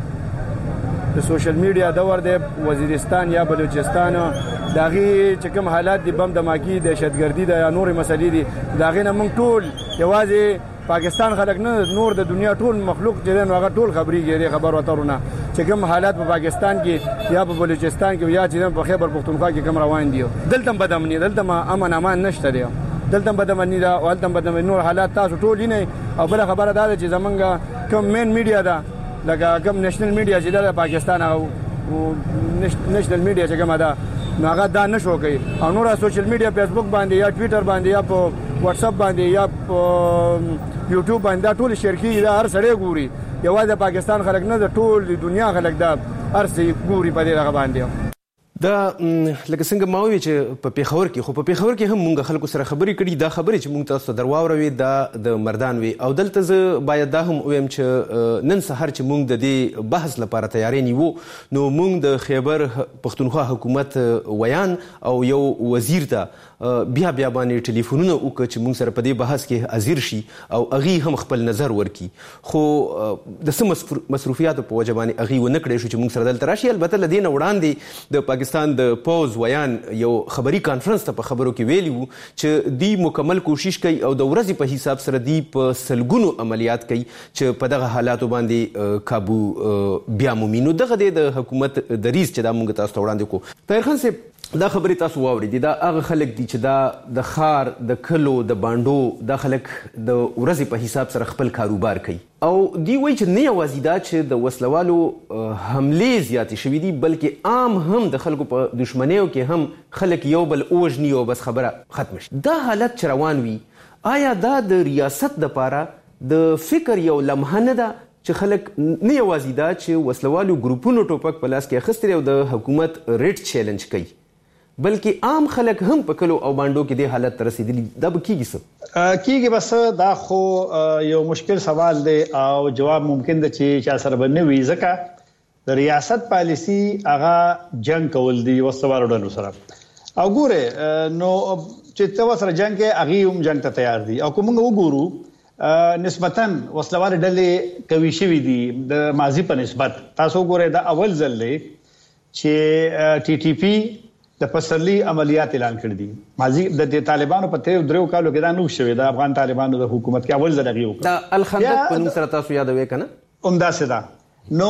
د سوشل میډیا دور دی وزیرستان یا بلوچستان داغي چې کوم حالات دي بم دماکی دهشتګردي د یا نور مسلې دي داغه نه موږ ټول یوازې پاکستان خلک نه نور د دنیا ټول مخلوق چې نو هغه ټول خبري غیر خبر وترونه چې کوم حالات په پاکستان کې یا په بلوچستان کې یا چې په خیبر پختونخوا کې کوم روان دي دلته بدامنی دلته ما امن امان نشته دی دلته بدامنی دا او دلته بدامنی نور حالات تاسو ټول نه او بل خبره دا چې زمونږ کوم مین میډیا دا لکه کوم نېشنل میډیا چې د پاکستان او نېشنل میډیا چې کومه ده نو هغه دا نشو کوي او نور سوشل میډیا فیسبوک باندې یا ټوئیټر باندې یا په واتس اپ باندې یا په یوټیوب باندې ټول شرکي دا هر سړی ګوري یوازې پاکستان خلک نه د ټول دنیا خلک دا هر څه ګوري په دې هغه باندې دا لکه څنګه ما وی چې په پیښور کې خو په پیښور کې هم مونږ خلکو سره خبرې کړي دا خبرې چې مونږ تاسو درواوروي دا د مردان وی او دلته زه باید دا هم ویم چې نن سحر چې مونږ د دې بحث لپاره تیاری نیو نو مونږ د خیبر پختونخوا حکومت ویان او یو وزیر ته بیا بیا باندې ټلیفونونه وکړ چې مونږ سره په دې بحث کې حاضر شي او اغي هم خپل نظر ورکي خو د سم مصروفیاتو په وجه باندې اغي ونه کړی شو چې مونږ سره دلته راشي البته لدین وړاندې د پاکستان د پوز ویان یو خبري کانفرنس ته په خبرو کې ویلی وو چې دی مکمل کوشش کوي او د ورځې په حساب سره دی په سلګونو عملیات کوي چې په دغه حالاتو باندې قابو بیا مومینو دغه د حکومت د ریس چې دا مونږ تاسو وړاندې کو طاهر خان صاحب دا خبرې تاسو واوري دا هغه خلک دي چې دا د خار د کلو د باندو دا خلک د ورځې په حساب سره خپل کاروبار کوي او دی وایي چې نه یوازې دا چې د وسلوالو حملې زیاتې شوي دي بلکې عام هم د خلکو په دشمنیو کې هم خلک یو بل اوژني او بس خبره ختم شي دا حالت چې روان وي آیا دا د ریاست دپاره د فکر یو لمحه نه ده چې خلک نه یوازې دا چې وسلوالو ګروپونو ټوپک په لاس کې اخیستی او د حکومت ریټ چیلنج کوي بلکې عام خلک هم په کلو او باندو کې د حالت تر رسیدلی دا به کیږي څه کیږي بس دا خو یو مشکل سوال دی او جواب ممکن دی چې چا سره باندې وي ځکه د ریاست پالیسی هغه جنگ کول دی وسوالو ډلو سره او ګوره نو چې تاسو سره جنگ کې هغه هم جنگ ته تیار دي او کوم وګورو نسبتاً وسلوال ډلې کوي شوی دي د ماضی په نسبت تاسو ګوره دا اول ځل دی چې ټي ټي پی د پسرلی عملیات اعلان کړی دي ماضی د طالبانو په تیر درو کالو کې دا نو شوی د افغان طالبانو د حکومت کې اول ځل غيو دا الخندق په نوم سره تاسو یادوي کنه عمده سدا نو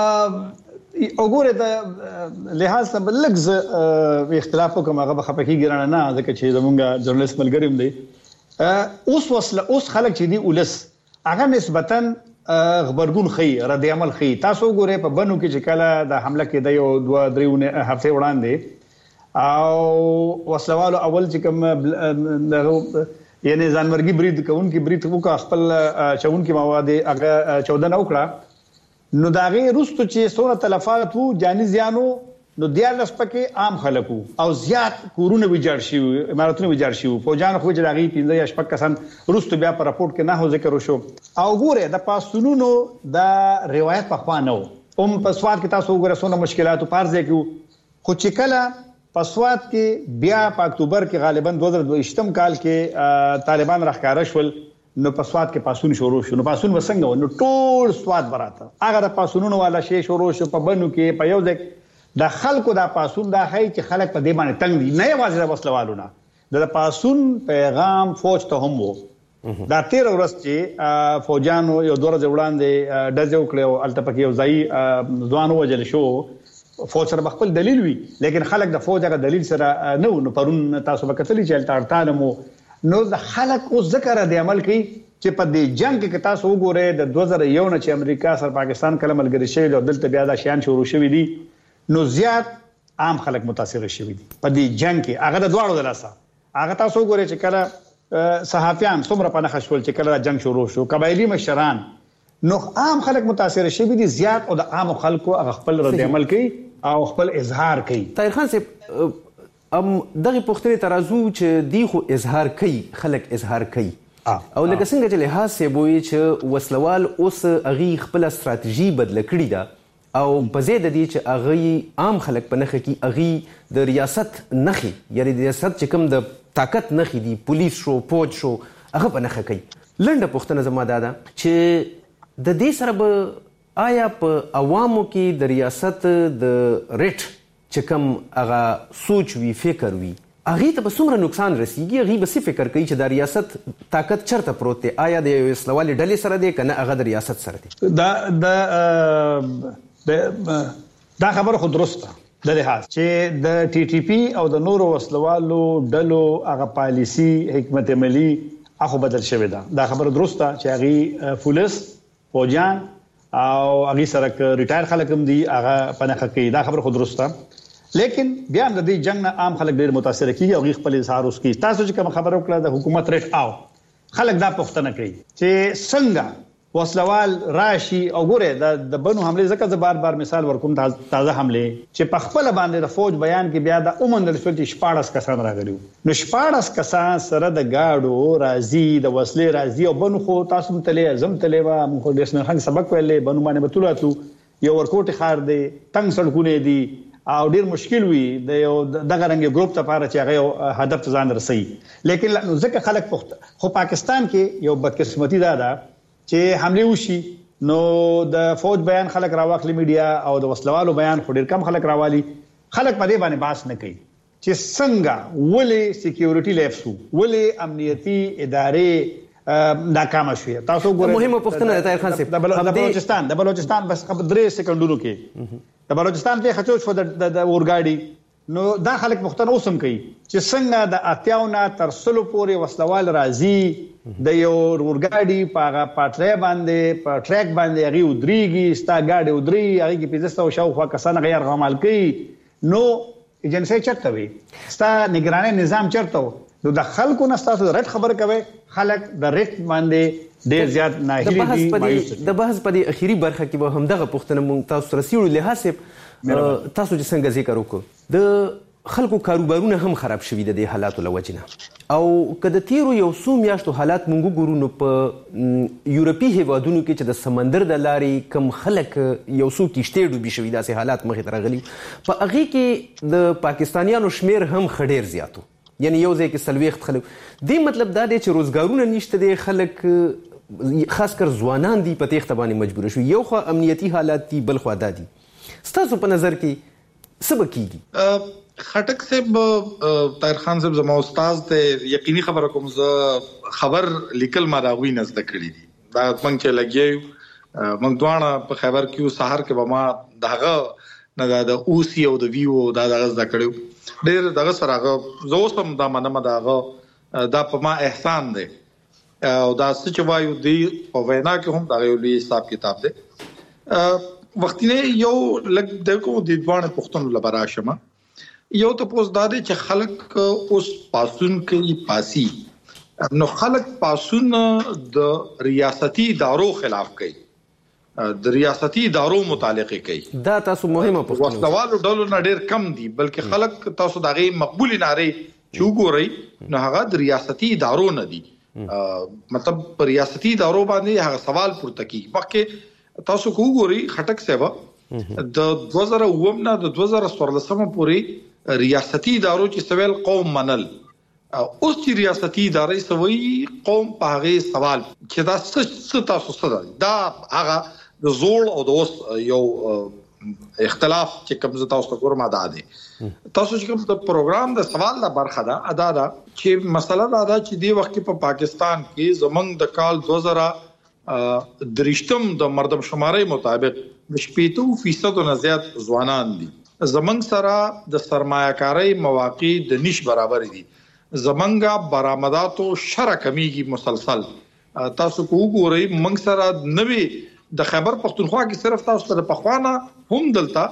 وګوره د لحاظ سره لږ اختلاف کوم هغه خپکی ګرانه نه ځکه چې زمونږ جرنالست ملګریم دی اوس وسله اوس خلک چې دی ولس هغه نسبتاً خبرګون خي رد عمل خي. تاسو ګوره په بنو کې چې کله د حمله کې د یو دوه درې هفته وړاندې او وسلوالو اول چې کوم یعنی ځانمرګي برید کوونکی برید وکړ خپل چونکي مواد هغه چودنه وکړه نو داغه روستو چې سوره تلفات وو جاني زیانو نو دیالس پکې عام خلکو او زیات کورونه ویجاړ شي اماراتونه ویجاړ شي فوجان خو چې داغه پنځه یا شپږ کسان روستو بیا په راپورټ کې نه هو ذکر وشو او ګوره د پاستونونو د روایت په خوا نه هم په سواد کې تاسو وګوره سونه مشکلات پارځه کې خو چې کله پسواد کې بیا په اکتوبر کې غالبا دوه هزار دوه کال کې طالبان راخکاره شول نو پسواد کې پاسون شروع شو نو پاسون وسنګ نو ټول سواد براته هغه د پاسونونو والا شی شروع شو په بنو کې په یو ځای د خلکو د پاسون د هي چې خلک په دې باندې تنگ دي نه یوازې د وسلوالونه د پاسون پیغام فوج ته هم وو دا تیر ورځ چې فوجانو یو دوه ورځې وړاندې دځو کړو الټپکی یو ځای ځوان وجل شو فوج سره خپل دلیل وی لیکن خلک د فوج هغه دلیل سره نو نو پرون تاسو به کتلی چې الټارټال مو نو د خلک او ذکر د عمل کوي چې په دې جنگ کې تاسو وګورئ د دوه هزار یو نه چې امریکا سره پاکستان کله ملګری شوی او دلته بیا د شیان شروع شوی دي نو زیات عام خلک متاثر شوی دي په دې جنگ کې هغه د دواړو د لاسه هغه تاسو وګورئ چې کله صحافیان څومره پنه خشول چې کله جنگ شروع شو قبایلی مشران نو عام خلک متاثر شوی دي زیات او د عام خلکو هغه خپل رد عمل کوي او خپل اظهار کوي. طاهر خان صاحب ام دغه پوښتنه ترازو چې دی خو اظهار کوي خلک اظهار کوي او لکه څنګه چې لحاظ سه بوي چې وسلوال اوس اغي خپل استراتیژي بدل کړی دا او په زید دي چې اغي عام خلک په نخ کې اغي د ریاست نخي یعنی د ریاست چې کوم د طاقت نخي دي پولیس شو فوج شو هغه په نخ کوي. لنډه پوښتنه زما ده چې د دې سره به آیا په عوامو کې د ریاست د ریټ چې کوم هغه سوچ وی فکر وی هغه ته به څومره نقصان رسیږي هغه به څه فکر کوي چې د ریاست طاقت چرته پروت دی آیا د اسلامي ډلې سره دی کنه هغه د ریاست سره دی دا د دا خبره خو درسته د لحاظ چې د ټي ټي پی او د نورو وسلوالو ډلو هغه پالیسی حکمت عملی هغه بدل شوی دا دا خبره درسته چې هغه پولیس فوجان او هغه سره ریټایر خلک هم دي هغه پنهخه کوي دا خبره خود درسته لیکن بیا د دې جنگ نه عام خلک ډیر متاثر کیږي او خپل اظهار اوس کوي. تاسو چې کوم خبره وکړه د حکومت ریټ او خلک دا پوښتنه کوي چې څنګه وسلوال راشي او ګوره د د بنو حمله ځکه د بار بار مثال ورکوم تازه حمله چې په خپل باندې د فوج بیان کې بیا د اومندل شو چې شپاړس کسان راغلي نو شپاړس کسان سره د گاډو راځي د وسلې راځي او بنو خو تاسو متلې اعظم تلې وا مخ د اسمن خان سبق ویلې بنو باندې بتولاتو یو ورکوټ خار دی تنگ سړکونه دي او ډیر مشکل وي د یو دغه رنګ ګروپ ته پاره چې هغه هدف ته ځان رسي لیکن ځکه خلک پخته خو پاکستان کې یو بدقسمتي دا ده چې حمله وشي نو د فوج بیان خلک راوخلي میډیا او د وسلوالو بیان خو ډیر کم خلک راوالي خلک په دې باندې باس نه کوي چې څنګه ولې سکیورټي لیفسو ولې امنیتي ادارې ناکام شوه. تاسو ګورئ مهمه پوښتنه ده طاهر خان صاحب د بلوچستان د بلوچستان بس درې سکندونو کې د بلوچستان ته خچوش شو د اورګاډي نو دا خلک پوښتنه اوسم کوي چې څنګه د اتیاونه تر سلو پورې وسلوال راځي د یو اورګاډي په پټری باندې په ټریک باندې هغه ودرېږي ستا ګاډي ودرې هغه کې پنځه سوه شاوخوا کسان غیر غمال کوي نو ایجنسی چرته وي ستا نگراني نظام چرته نو د خلکو نه تاسو رټ خبر کوي خلک د رټ باندې ډیر زیات ناهیلي دي د بحث په دې اخیری برخه کې به هم دغه پوښتنه مونږ تاسو رسیدو لحاظ تاسو چې څنګه ذکر وکړو د خلکو کاروبارونه هم خراب شوي د دې حالاتو له وجې نه او که د تیرو یو څو میاشتو حالات مونږ ګورو نو په یورپي هیوادونو کې چې د سمندر د لارې کم خلک یو څو کشتۍ ډوبې شوي داسې حالات مخې ته راغلي په هغې کې د پاکستانیانو شمیر هم ښه ډېر زیات و یعنی یو ځای کې څلوېښت خلک دې مطلب دا دی چې روزګارونه نشته دی خلک خاص کر ځوانان دي په تېښته باندې مجبوره شوي یو خوا امنیتي حالات دي بل خوا دا دي ستاسو په نظر کې څه به کېږي؟ خټک صاحب طاهر خان صاحب زما استاد ته یقیني خبره کوم زه خبر لیکل ما راوي نه زده کړی دي دا څنګه چې لګي موږ دوه په خبر کې سحر کې به ما دغه نه د او سی او د ویو دا دغه زده کړو ډېر دغه سره زه اوس هم دا منم دغه دا په ما احسان دی او دا څه چې وایو دی په وینا کې هم دا یو لوی حساب کتاب دی. وختینه یو لګ دغه د دوه پښتون لپاره شمه یو ته پوس دادې چې خلک اوس پاسون کوي پاسي نو خلک پاسون د ریاستي ادارو خلاف کوي د ریاستي ادارو متعلق کوي. دا تاسو مهمه پوښتنه وسلوالو ډلو نه ډیر کم دي بلکې خلک تاسو دغه مقبول ناره چې وګورئ نو هغه د ریاستي ادارو نه دي. مطلب پر ریاستي ادارو باندې هغه سوال پورته کیږي. مخکې تاسو وګورئ خټک صاحب د دوه زره اووه نه د دوه زره څوارلس پورې ریاستي ادارو چې سوال قوم منل اوس چې ریاستي ادارې سوي قوم په هغه سوال چې دا څه تاسو سره دا هغه د زوړ او د اوس یو اختلاف چې کوم ز تاسو کوم ادا دي تاسو چې کوم د پروګرام د سوال د برخه ده ادا ده چې مسله دا ده چې دی وخت په پاکستان کې زمنګ د کال دوه زره درشتم د مردم شماري مطابق شپږ فیصد نه زیات ځوانان دي. زمنګ سره د سرمایه‌کاري مواقع د نش برابر دي. زمنګا برآمداتو شر کمیږي مسلسل. تاسو کو وګورئ موږ سره نوې د خیبر پختونخوا کې صرف تاسو ته پخوانه هم دلته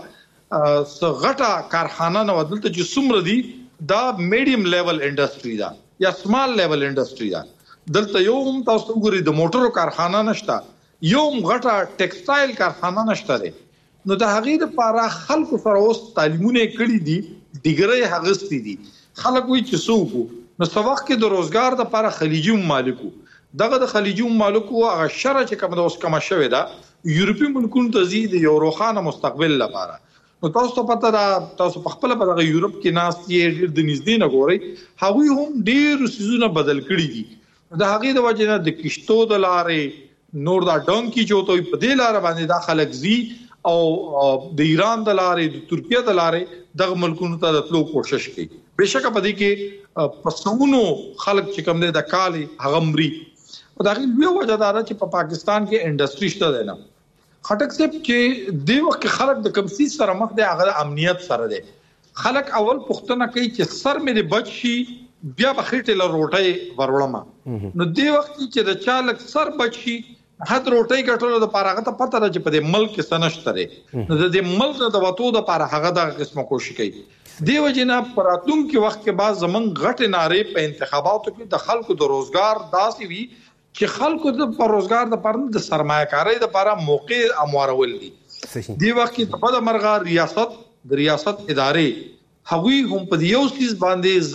غټه کارخانه نه ودلته چې څومره دي دا میډیم لیول انډستری ده یا سمال لیول انډستری ده. دلته یو هم تاسو وګورئ د موټرو کارخانه نشته یو غټه ټیکسټایل کارخانه نشته. نو د هغې لپاره خلکو سره اوس تعلیمونه کړي دي ډیګري هغستې دي خلک وایي چې څوک نو سوخ کې د روزګار د لپاره خلیجي مالکو دغه د خلیجي مالکو هغه شر چې کوم د اوس کما شوی دا یورپی ملکونو ته زی د یو روښانه مستقبل لپاره. نو تاسو ته پته ده تاسو په خپل په دغه یورپ کې ناس یې ډیر د نږدې نه ګورئ هغوی هم ډیر سيزونه بدل کړي دي. د هغې د وجه نه د کشتو د لارې نور دا ډونکی چوتوي په دې لار باندې دا خلک زی او د ایران د لارې د ترکیه د لارې دغه ملکونو ته د تلو کوشش کوي. بهشکه په دې کې پسونو خلک چې کوم دي د کالي هغمري او دا غوښتل وجه دا چې په پاکستان کې انډستری شته ده نه خټک صاحب چې دی وخت خلک د کمسي سره مخ دي هغه امنیت سره دي. خلک اول پښتنه کوي چې سر مې بچ شي بیا بخېټه له روټي ورولم نو دی وخت چې د چالک سر بچ شي حد روټي کټولو د پاره غته پته راځي په دې ملک کې سنشتره نو د دې ملک د وټو د پاره هغه د قسمه کوشش کوي. دیو جنا پراتون کې وخت کې بعد زمون غټ ناره په انتخاباتو کې د خلکو د روزګار داسې وي چې خلکو د روزګار د پاره د سرمایه‌کاري د پاره موقع اموارول دي. دی وخت کې په د مرغا ریاست د ریاست ادارې هغوی هم په یو سیس باندې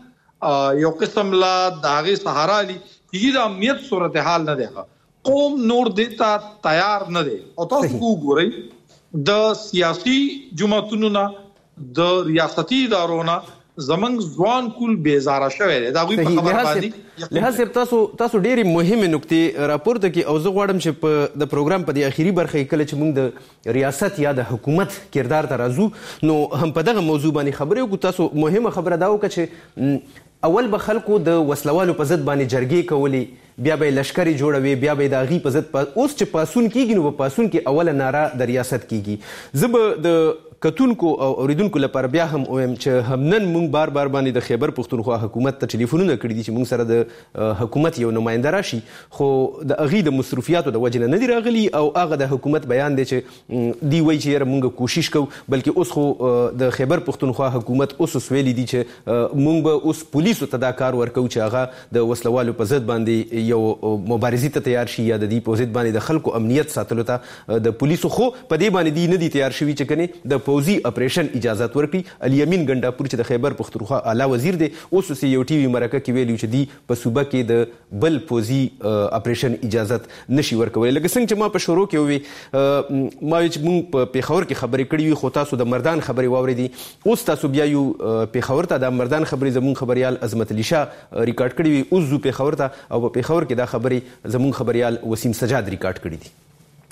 ځان یو قسم لا داغه سهارا لي چې د امنیت صورتحال نه ده قوم نور دیتا تیار نه دي. او تاسو وګورئ د سیاسي جماعتونو نه د ریاستي ادارو نه زمنګ ځوان کول بیزاره شوی دی دا غوي په خبره باندې لهدا تاسو تاسو ډېری مهمه نکته راپورته کې او زه غواړم چې په د پروګرام په د اخیری برخه کې کله چې موږ د ریاست یا د حکومت کردار ته راځو نو هم په دغه موضوع باندې خبرې وکړو. تاسو مهمه خبره دا وکړه چې اول به خلکو د وسلوالو په ضد باندې جرګې کولې بیا به لشکري جوړوي بیا به د غي په ضد اوس چې پاسون کیږي نو په پاسون کې اوله ناره د ریاست کیږي. زه د کتونکو او اوریدونکو لپاره بیا هم وایم چې همنن مونږ بار بار باندې د خیبر پختونخوا حکومت ته ټلیفونونه کړي دي چې مونږ سره د حکومت یو نماینده راشي خو د اغي د مصرفیاتو د وجه نه دي راغلي او هغه د حکومت بیان دی چې دی وایي چې مونږ کوشش کوو بلکې اوس خو د خیبر پختونخوا حکومت اوس ویلي دي چې مونږ به اوس پولیسو ته دا کار ورکو چې هغه د وسلوالو په ضد باندې یو مبارزې ته تیار شي یا د دې په ضد باندې د خلکو امنیت ساتلو ته د پولیسو خو په دې باندې دی نه دي تیار شوي چې کني د پوزي اپریشن اجازه ورکړي. علي امین ګنډاپور چې د خیبر پختونخوا اعلی وزیر دی اوس یې یو ټي وي مرکه کې ویلي چې دی په صوبه کې د بل پوزي اپریشن اجازه نشي ورکوي. لکه څنګه چې ما په شروع کې وی ما چې مونږ په پیښور کې خبرې کړې وي خو تاسو د مردان خبرې واورېدې اوس تاسو بیا یو پیښور ته د مردان خبرې زموږ خبريال عظمت علي شاه ریکارډ کړې وي اوس زو پیښور ته او په پیښور کې دا خبرې زموږ خبريال وسیم سجاد ریکارډ کړې دي.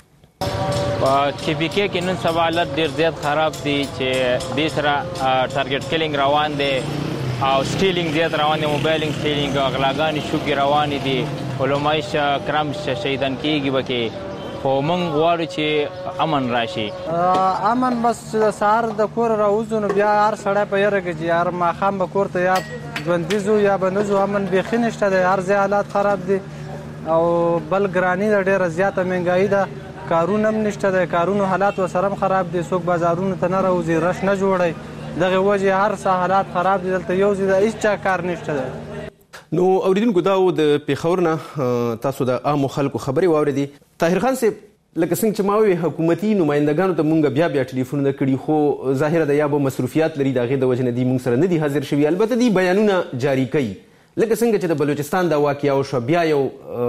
په کې بي کې کې نن سبا حالت ډېر زیات خراب دي چې دې سره ټارګټ کیلینګ روان دی او سټیلینګ زیات روان دی موبایلینګ سټیلینګ او غلاګانې شوکې روانې دي علماء کرام شهیدان کېږي وکې خو موږ غواړو چې امن راشي. امن بس سهار د کور راوځو نو بیا هر سړی په یاره کې چې هر ماښام به کور ته یا ژوندي ځو یا به نه ځو امن بیخي نشته دی هر ځای حالات خراب دي او بل ګرانی د ډیره زیاته مهنګایي ده، کارونه هم نشته د کارونو حالات وسره هم خراب دي، څوک بازارونو ته نه راوځي، رش نه جوړی، دغه وجه هر څه حالات خراب دي، دلته یو ځای د هیڅ چا کار نشته ده. نو اوریدونکو دا و د پیښور نه تاسو د عامو خلکو خبرې واورېدې. طاهر خان صاحب لکه څنګه چې ما وی حکومتي نمائندګانو ته مونږ بیا بیا ټلیفونونه کړي، خو ظاهره ده یا به مصروفیات لري د هغې د وجې نه دي مونږ سره نه دي حاضر شوي. البته دي بیانونه جاري کوي، لکه څنګه چې د بلوچستان دا واقعه وشوه، بیا یو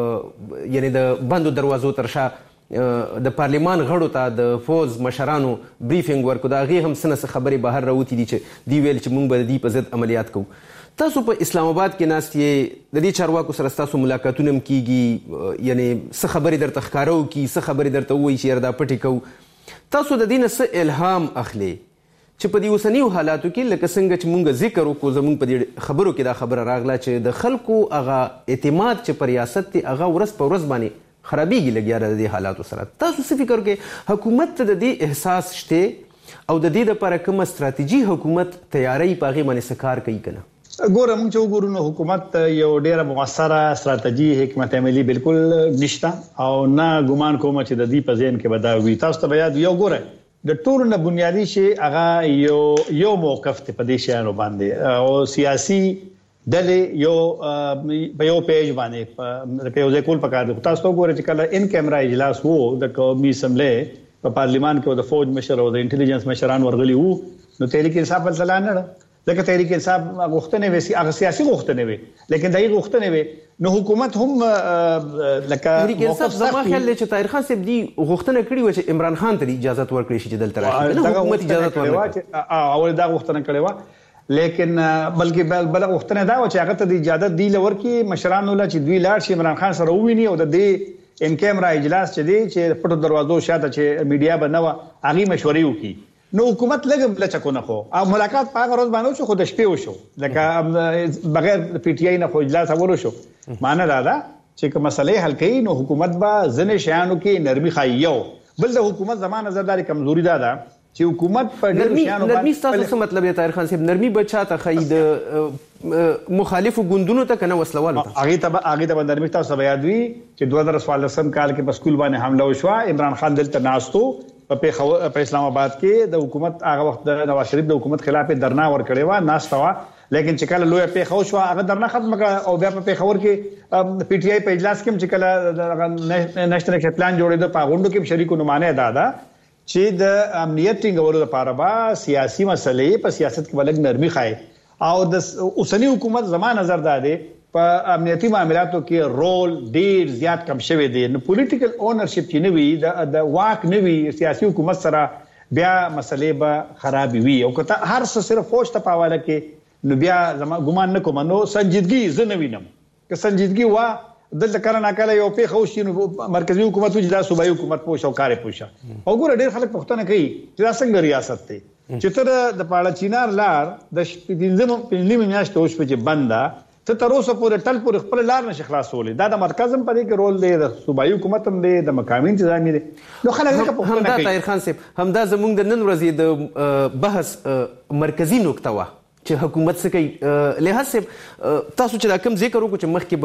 یعنې د بندو دروازو تر شا د پارلمان غړو ته د فوز مشرانو بریفینګ ورکړو، د هغې هم څه نه څه خبرې بهر راوتې دي چې دوی ویل چې مونږ به د دې په ضد عملیات کوو. تاسو په اسلام آباد کې ناست یې، د دې چارواکو سره ستاسو ملاقاتونه هم کیږي، یعنې څه خبرې درته ښکاره وکړي، څه خبرې درته ووایي چې یاره دا پټې کوو. تاسو د دې نه څه الهام اخلئ چې په دې اوسنیو حالاتو کې لکه څنګه چې مونږ ذکر وکړو، زمونږ په دې خبرو کې دا خبره راغله چې د خلکو هغه اعتماد چې په ریاست دی هغه ورځ په ورځ باندې خرابېږي لګیا د دې حالاتو سره. تاسو څه فکر کوئ حکومت ته د دې احساس شته او د دې دپاره کومه ستراتیجي حکومت تیاری په هغې باندې څه کار کوي که نه؟ ګوره موږ چې وګورو نو حکومت یو ډیره مؤثره ستراتیجي حکمت عملی بالکل نشته او نه ګمان کوم چې د دې په ذهن کې به دا وي. تاسو ته یاد یو ګوره د ټولو نه بنیادي شی هغه یو یو موقف ته په دې شیانو باندې او سیاسي ډلې یو په یو پیج باندې په یو ځای کول پکار دي. تاسو ته وګورئ چې کله ان کیمرا اجلاس وو د قومي اسمبلی په پارلیمان کې د فوج مشر او د انټيليجنس مشران ورغلي وو، نو تحریک انصاف بل ځلان نه لکه تحریک انصاف غوښتنې وي، هغه سیاسي غوښتنې وي، لیکن دغه غوښتنې وي نو حکومت هم لکه تحریک انصاف زما خیال دی چې طاهر خان صاحب دی غوښتنه کړې وه چې عمران خان ته اجازه ورکړي شي چې دلته راشي، نه حکومت اجازه ورکړي. اول دا غوښتنه کړې وه، لیکن بلکې بل غوښتنه دا و چې هغه ته د اجازه دی لورکي مشرانو له چې دوی لاړ شي عمران خان سره وویني او د دې ان کیمرا اجلاس چې دی چې پټو دروازو شاته چې میډیا به نه وه هغې مشورې وکړي. نو حکومت لږ لچکونه خو او ملاقات په هغه ورځ باندې وشو، خو د شپې وشو، لکه بغیر پی ټی آی نه خو اجلاس اول وشو. معنی دا ده چې که مسلې حل کوي نو حکومت به ځینې شیانو کې نرمي ښایي. یو بل د حکومت زما نظر دا کمزوري دا ده چې حکومت په ډېرو شیانو نرمي ستاسو څه مطلب دی طاهر خان صاحب؟ نرمي به چاته ښایي د مخالفو ګوندونو ته که نه وسلوالو ته؟ هغې ته به هغې ته به نرمي تاسو ته به یاد وي چې دوه زره څوارلسم کال کې په سکول باندې حمله وشوه، عمران خان دلته ناست و په اسلام آباد کې، د حکومت هغه وخت د نواز شریف د حکومت خلاف درنا ورکړې وه، ناسته وه، لیکن چې کله لویه پیښه وشوه هغه درنا ختمه کړه او بیا په پېښور کې پی ټی آی په اجلاس کې هم چې کله نیشنل ایکشن پلان جوړېده په غونډو کې شریکو نمانه دا ده چې د امنیت ټینګولو لپاره به سیاسي مسلې په سیاست کې ولګ نرمي ښایي او د اوسنی حکومت زما نظر دا دی په امنیتي معاملاتو کې رول ډیر زیات کم شوی دی. نو پولیټیکل اونرشپ چې نه وي، د واک نه وي، سیاسي حکومت سره بیا مسلې به خراب وي او که هر څه صرف فوج ته په حواله کې نو بیا زما ګمان نه کوم نو سنجیدګي زه نه وینم. که سنجیدګي وه دلته کله ناکله یو پیښه وشي نو مرکزي حکومت وایي دا صوبایي حکومت پوه شه او کار یې پوه شه. او ګوره ډېر خلک پوښتنه کوي چې دا څنګه ریاست دی چې ته د پاړه چینار لار د پنځمې میاشتې وشوه چې بند ده، ته تر اوسه پورې ټل پورې خپل لار نشي خلاصولی. دا د مرکز هم په دې کې رول دی، د صوبایي حکومت هم دی، د مقامي انتظامیه دی. نو خلک ځکه پوښتنه کوي. همدا طاهر خان صاحب همدا زموږ د نن ورځې د بحث مرکزي نقطه وه چې حکومت څه کوي. لحاظ صاحب تاسو چې دا کوم ذکر وکړو چې مخکې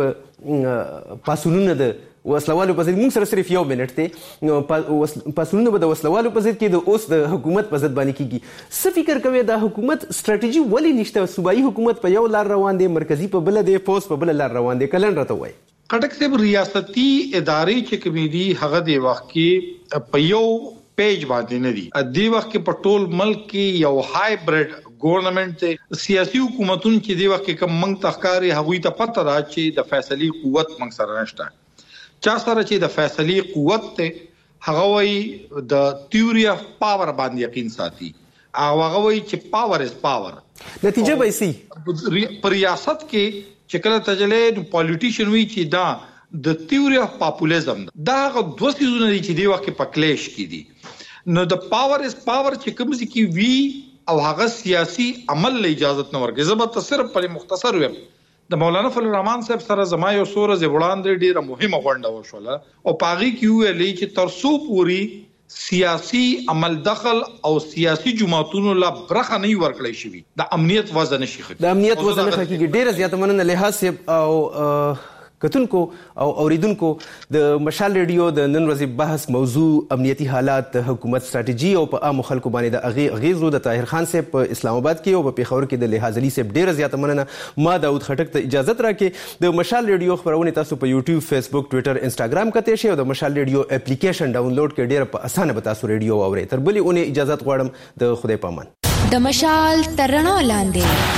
به پاسونونه د وسلوالو په ضد، موږ سره صرف یو منټ دی، نو پاسونونه به د وسلوالو په ضد کېده، اوس د حکومت په ضد باندې کېږي. څه فکر کوئ دا حکومت ستراتیژي ولې نشته؟ صوبایي حکومت په یو لار روان دی، مرکزي په بله دی، فوز په بله لار روان دی، کلن راته وایي. خټک صاحب ریاستي ادارې چې کومې دي هغه د وخت کې په یو پیج باندې نه دي، د وخت کې په ټول ملک کې یو هایبرډ ګورنمنت دی. سیاسي حکومتونه چې د وخت کې کوم منځ تخکاري هغوی ته پته ده چې د فیصلې قوت منځ سره نشته. چا سره چې د فیصلې قوت ته هغه وایي د تیوري اف پاور باندې یقین ساتي، هغه وایي چې پاور از پاور. نتیجه به سي په ریاست کې چې کله تجلې پالیټیشن وي چې دا د تیوري اف پاپولیزم دا هغه دوه څیزونه دي چې د وخت کې په کلیش کې دي. نو د پاور از پاور چې کوم ځای کې وي او هغه سیاسي عمل له اجازه نه ورکړي. زه به صرف پر مختصر ویم، د مولانا فضل الرحمن صاحب سره زما یو څو ورځې وړاندې ډېره مهمه غونډه وشوله او په هغې کې وویلې چې تر څو پورې سیاسي عمل دخل او سیاسي جماعتونو لا برخه نه ورکړی شوي د امنیت وضع نشي ښه د امنیت وضع نه ښه کېږي. ډېره زیاته مننه لحاظ صاحب. او کتونکو او اوریدونکو د مشال ریډیو د نن ورځې بحث موضوع امنیتي حالات د حکومت ستراتیژي او په عام خلکو باندې د اغیزو د طاهر خان صاحب په اسلام آباد کې او په پیښور کې د لحاظ علي صاحب ډیره زیاته مننه. ما داود خټک ته اجازه راکړي. د مشال ریډیو خبرونه تاسو په یوټیوب، فیسبوک، ټوئیټر، انسټاګرام کته شي او د مشال ریډیو اپلیکیشن ډاونلوډ کړئ. ډیره په اسانه به تاسو ریډیو اورئ. تر بلې اونۍ اجازه غواړم. د خدای پامان. د مشال ترڼو لاندې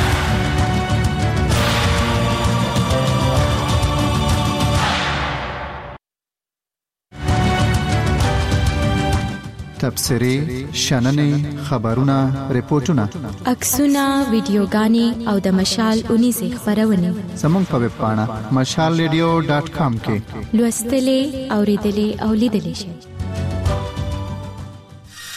تبصرې، شننې، خبرونه، ریپورتونه، عکسونه، ویډیوګانې او د مشال اونیزې خبرونه زموږ په ویب پاڼه مشال ریډیو ډاټ کام کې لوستلې، اوریدلې او لیدلې شئ.